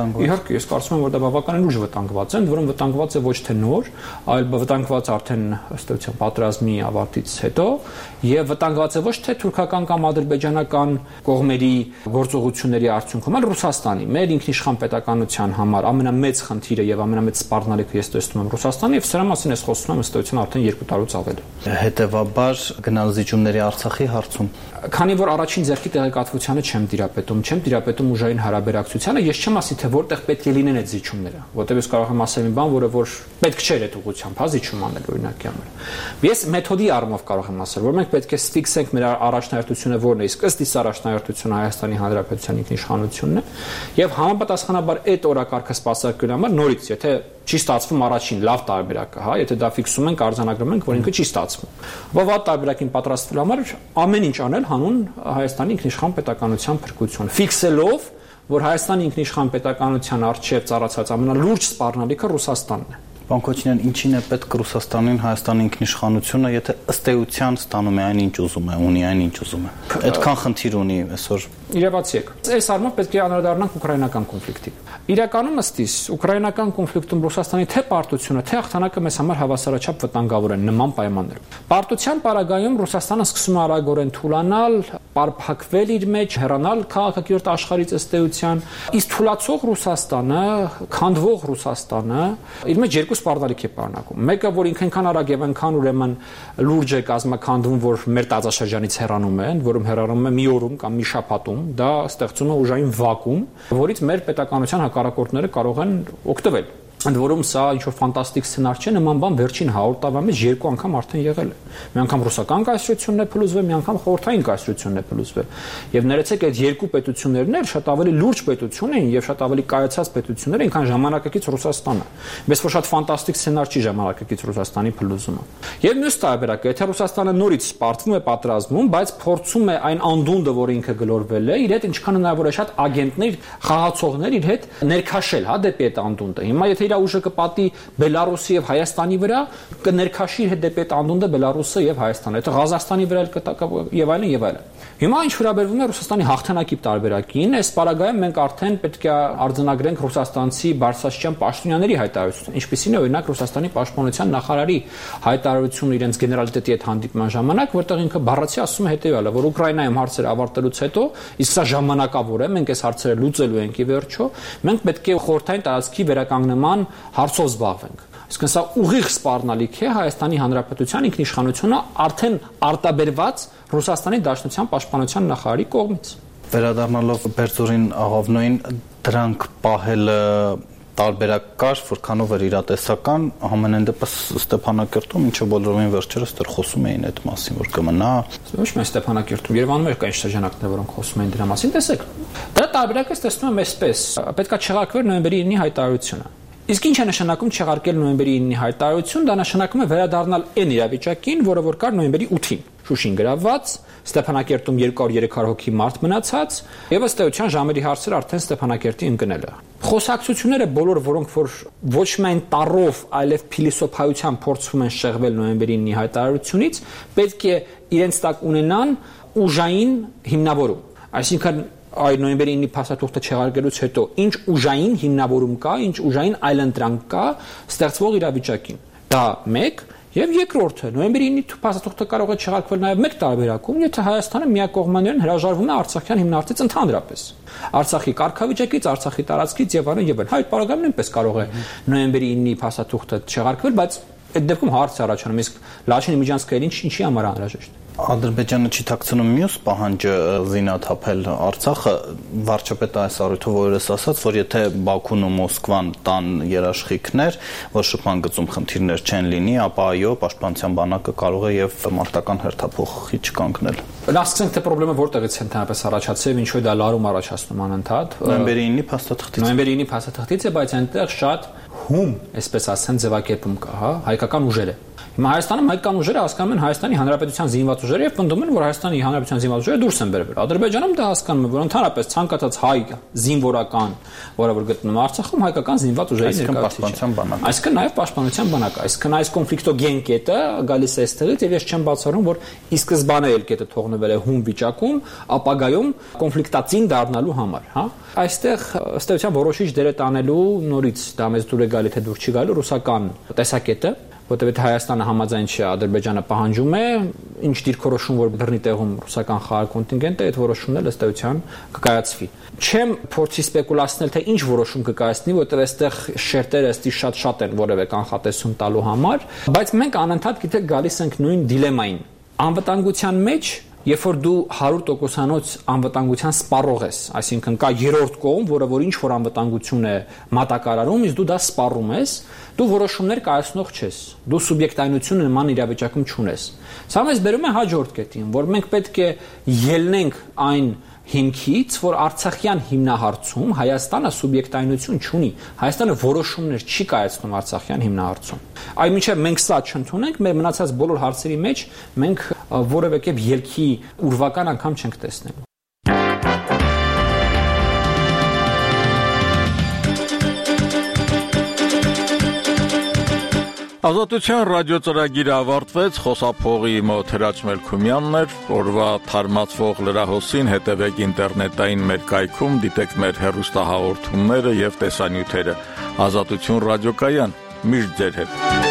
վտանգված։ Իհարկե, ես կարծում եմ, որ դա բավականին ուժ վտանգված է, ընդ որում վտանգված է ոչ թե նոր, այլ վտանգված արդեն ըստ էության պատերազմի ավարտից հետո, եւ վտանգված է ոչ թե թուրքական կամ ադրբեջանական կողմերի գործողությունների արդյունքում, այլ Ռուսաստանի, մեր ինքնիշխան պետականության համար ամենամեծ խնդիրը եւ ամենամեծ սպառնալիքը ես տեսնում եմ Ռուսաստանի եւ սրա մասին ես խոսում եմ ըստ էության արդեն երկու տարուց ավել։ Հետևաբար գնալ զիջումների Արցախի հարցում, քանի որ առաջին ձեռքի տեղեկատվությանը չեմ դիրապետում, չեմ դիրապետում ուժային հարաբերակցությանը, ես չեմ ասի թե որտեղ պետք է լինեն այդ զիջումները, որտեղ ես կարող եմ ասել մի բան, որը որ պետք չէր այդ ուղղությամբ, հա, զիջում անել օրինակի համար։ Ես մեթոդի առումով կարող եմ ասել, որ մենք պետք է ֆիքսենք մեր առաջնահերթությունը որն է, իսկ ըստ իս առաջնահերթությունը Հայաստանի Հանրապետության ինքնիշխանությունն է, եւ համապատասխանաբար այդ օրակարգը սպասարկելու համար նորից, եթե չի ստացվում առաջին լավ տարբերակը, հա, եթե դա ֆիքսում ենք, արձանագրում ենք, որ ինքը չի ստացվում։ Բայց վատ տարբերակին պատրաստվելու համար ամեն ինչ անել հանուն Հայաստանի ինքնիշխան պետականության փրկություն, ֆիքսելով, որ Հայաստանի ինքնիշխան պետականության առջև ծառացած ամենալուրջ սպառնալիքը Ռուսաստանն է։ Պարոն Քոչինյան, ինչին է պետք Ռուսաստանին Հայաստանի ինքնիշխանությունը, եթե ըստ էության ստանում է այն ինչ ուզում է, ունի այն ինչ ուզում է։ Այդքան խնդիր ունի այսօր։ Իրավացի եք։ Այս առումով պետք է անդրադառնանք ուկրաինական կոնֆլիկտին։ Իրականում ըստ իս ուկրաինական կոնֆլիկտում Ռուսաստանի թե պարտությունը, թե հաղթանակը մեզ համար հավասարաչափ վտանգավոր են նման պայմաններում։ Պարտության պարագայում Ռուսաստանը սկսում է արագորեն թուլանալ, պարփակվել իր մեջ, հեռանալ քաղաքակիրթ աշխարհից ըստ էության, իսկ թուլացող Ռուսաստանը, քանդվող Ռուսաստանը իր մեջ երկու սպառնալիք է պարունակում։ Մեկը, որ ինքնքան արագ եւ այնքան ուրեմն լուրջ է կազմակերպվում, որ մեր տարածաշրջանից հեռանում են, որում հեռանում է մի օրում կամ մի շաբաթում, դա ստեղծում է ուժային վակուում, որից մեր պետականության հակառակորդները կարող են օգտվել։ Ընդ որում սա ինչ-որ ֆանտաստիկ սցենար չէ, նման բան վերջին հարյուր տարվա մեջ երկու անգամ արդեն եղել է։ Մի անգամ ռուսական կայսրությունն է փլուզվել, մի անգամ խորհրդային կայսրությունն է փլուզվել։ Եվ ներեցեք այդ երկու պետություններն էլ շատ ավելի լուրջ պետություն էին եւ շատ ավելի կայացած պետություններ էին, քան ժամանակակից Ռուսաստանը։ Բայց որ շատ ֆանտաստիկ սցենար չի ժամանակակից Ռուսաստանի փլուզումը։ Եվ մյուս տարբերակը, եթե Ռուսաստանը նորից սպարտվում է պատրաստվում, բայց փորձում է այն անդունդը, որը ինքը գլորվել է, իր հետ ինչքան հնարավոր է շատ ագենտներ, խաղացողներ իր հետ ներքաշել, հա, դեպի այդ անդունդը։ Հիմա եթե իր ուժը կպատի Բելարուսի եւ Հայաստանի վրա, կներքաշի հետ դեպի այդ անդունդը Բելարուսը եւ Հայաստանը, եթե Ղազախստանի վրա էլ կտա եւ այլն եւ այլն։ Հիմա ինչ վերաբերվում է Ռուսաստանի հաղթանակի տարբերակին, այս պարագայում մենք արդեն պետք է արձանագրենք ռուսաստանցի բարձրաստիճան պաշտոնյաների հայտարարություն, ինչպիսին է օրինակ Ռուսաստանի պաշտպանության նախարարի հայտարարությունը իրենց գեներալիտետի հետ հանդիպման ժամանակ, որտեղ ինքը բառացի ասում է հետեւյալը, որ Ուկրաինայում հարցերը ավարտելուց հետո, իսկ սա ժամանակավոր է, մենք այս հարցերը լուծելու ենք ի վերջո, մենք պետք է խորհրդային տարածքի վերականգնման հարցով զբաղվենք։ Իսկ սա ուղիղ սպառնալիք է Հայաստանի Հանրապետության ինքնիշխանությունը արդեն արտաբերված Ռուսաստանի Դաշնության պաշտպանության նախարարի կողմից։ Վերադառնալով Բերձորին Աղավնոյին, դրանք պահելը տարբերակ կար, որքանով էր իրատեսական, ամենայն դեպս Ստեփանակերտում, ինչը բոլորովին վերջերս դեռ խոսում էին այդ մասին, որ կմնա։ Ոչ միայն Ստեփանակերտում, Երևանում էր կային շրջանակներ, որոնք խոսում էին դրա մասին, տեսեք։ Դրա տարբերակը տեսնում եմ այսպես, պետքա չեղարկվեր նոյեմբերի ինը հայտարարությունը։ Իսկ ինչ է նշանակում չեղարկել նոյեմբերի ինը հայտարարություն, դա նշանակում է վերադառնալ այն իրավիճակին, որը որ կար նոյեմբերի ութին։ Շուշին գրաված, Ստեփանակերտում երկու հարյուր երեք հարյուր հոգի մարդ մնացած, եւ ըստ էության ժամերի հարցերը արդեն Ստեփանակերտի ընկնելը։ Խոսակցությունները բոլոր, որոնք որ ոչ միայն տառով, այլև փիլիսոփայությամբ փորձում են շեղվել նոյեմբերի ինը հայտարարությունից, պետք է իրենց տակ ունենան ուժային հիմնավորում։ Այսինքն այ նոյեմբերի ինը փաստաթուղթը չեղարկելուց հետո ինչ ուժային հիմնավորում կա, ինչ ուժային այլընտրանք կա ստեղծվող իրավիճակին։ Դա մեկ եւ երկրորդը նոյեմբերի ինը փաստաթուղթը կարող է չեղարկվել նաեւ մեկ տարբերակում, եթե Հայաստանը միակողմանիորեն հրաժարվում է Արցախյան հիմնարկից ընդհանրապես։ Արցախի կարգավիճակից, Արցախի տարածքից եւ այլն եւ այլն։ Հայ պարագայում նույնպես կարող է նոյեմբերի ինը փաստաթուղթը չեղարկվել, բայց այդ դեպքում հարց է առաջանում, իսկ Լաչինի միջանցքային ինչ ինչի համար անհրաժեշտ։ Ադրբեջանը չի ཐակցնում մյուս պահանջը զինաթափել Արցախը, վարչապետը այս առիթով օրերս ասաց, որ եթե Բաքուն ու Մոսկվան տան երաշխիքներ, որ շփման գծում խնդիրներ չեն լինի, ապա այո, պաշտպանության բանակը կարող է եւ մարտական հերթափոխի չկանգնել։ Նա ասենք թե խնդրեմը որտեղից է ընդհանրապես առաջացել, ինչու է դա լարում առաջացնում անընդհատ։ Նոյեմբերի ինը փաստաթղթից։ Նոյեմբերի ինը փաստաթղթից է, բայց այնտեղ շատ հում, այսպես ասեմ, ձևակերպում կա, հա, հայկական ուժերը։ Հիմա Հայաստանում հայկական ուժերը հասկանում են Հայաստանի Հանրապետության զինված ուժերը եւ պնդում են, որ Հայաստանի Հանրապետության զինված ուժերը դուրս են բերվել։ Ադրբեջանում դա հասկանում են, որ ընդհանրապես ցանկացած հայ զինվորական, որը որ գտնում է Արցախում, հայկական զինված ուժերի ներկայացուցիչ է։ Այսինքն նաեւ պաշտպանության բանակ է։ Այսինքն այս կոնֆլիկտոգեն կետը գալիս է այստեղից եւ ես չեմ բացառում, որ ի սկզբանե էլ կետը թողնվել է հում վիճակում, ապագայում կոնֆլիկտածին դառնալու համար, հա։ Այստեղ ըստ էության որոշիչ դեր է տանելու նորից դա մեզ դուր է գալի թե դուր չի գալու ռուսական տեսակետը, որտեղ Հայաստանը համաձայն չէ, Ադրբեջանը պահանջում է, ինչ դիրքորոշում որ բռնի տեղում ռուսական խաղաղ կոնտինգենտը, այդ որոշումն էլ ըստ էության կկայացվի։ Չեմ փորձի սպեկուլացնել, թե ինչ որոշում կկայացնի, որտեղ այստեղ շերտերը ըստի շատ-շատ են որևէ կանխատեսում տալու համար, բայց մենք անընդհատ գիտեք գալիս ենք նույն դիլեմային։ Անվտանգության մեջ Երբ որ դու հարյուր տոկոսանոց անվտանգության սպառող ես, այսինքն կա երրորդ կողմ, որը որ ինչ որ անվտանգություն է մատակարարում, իսկ դու դա սպառում ես, դու որոշումներ կայացնող չես։ Դու սուբյեկտայնություն նման իրավիճակում չունես։ Սա մեզ բերում է հաջորդ կետին, որ մենք պետք է ելնենք այն հիմքից, որ Արցախյան հիմնահարցում Հայաստանը սուբյեկտայնություն չունի։ Հայաստանը որոշումներ չի կայացնում Արցախյան հիմնահարցում։ Այ մինչև մենք սա չընդունենք, մեր մնացած բոլոր հարցերի մեջ մենք որևէ կերպ ելքի ուրվական անգամ չենք տեսնելու։ Ազատության ռադիոծրագիրը ավարտվեց, խոսափողի մոտ Հրաչ Մելքումյանն էր, օրվա թարմացվող լրահոսին հետևեք ինտերնետային մեր կայքում, դիտեք մեր հեռուստահաղորդումները և տեսանյութերը։ Ազատություն ռադիոկայան, միշտ ձեր հետ։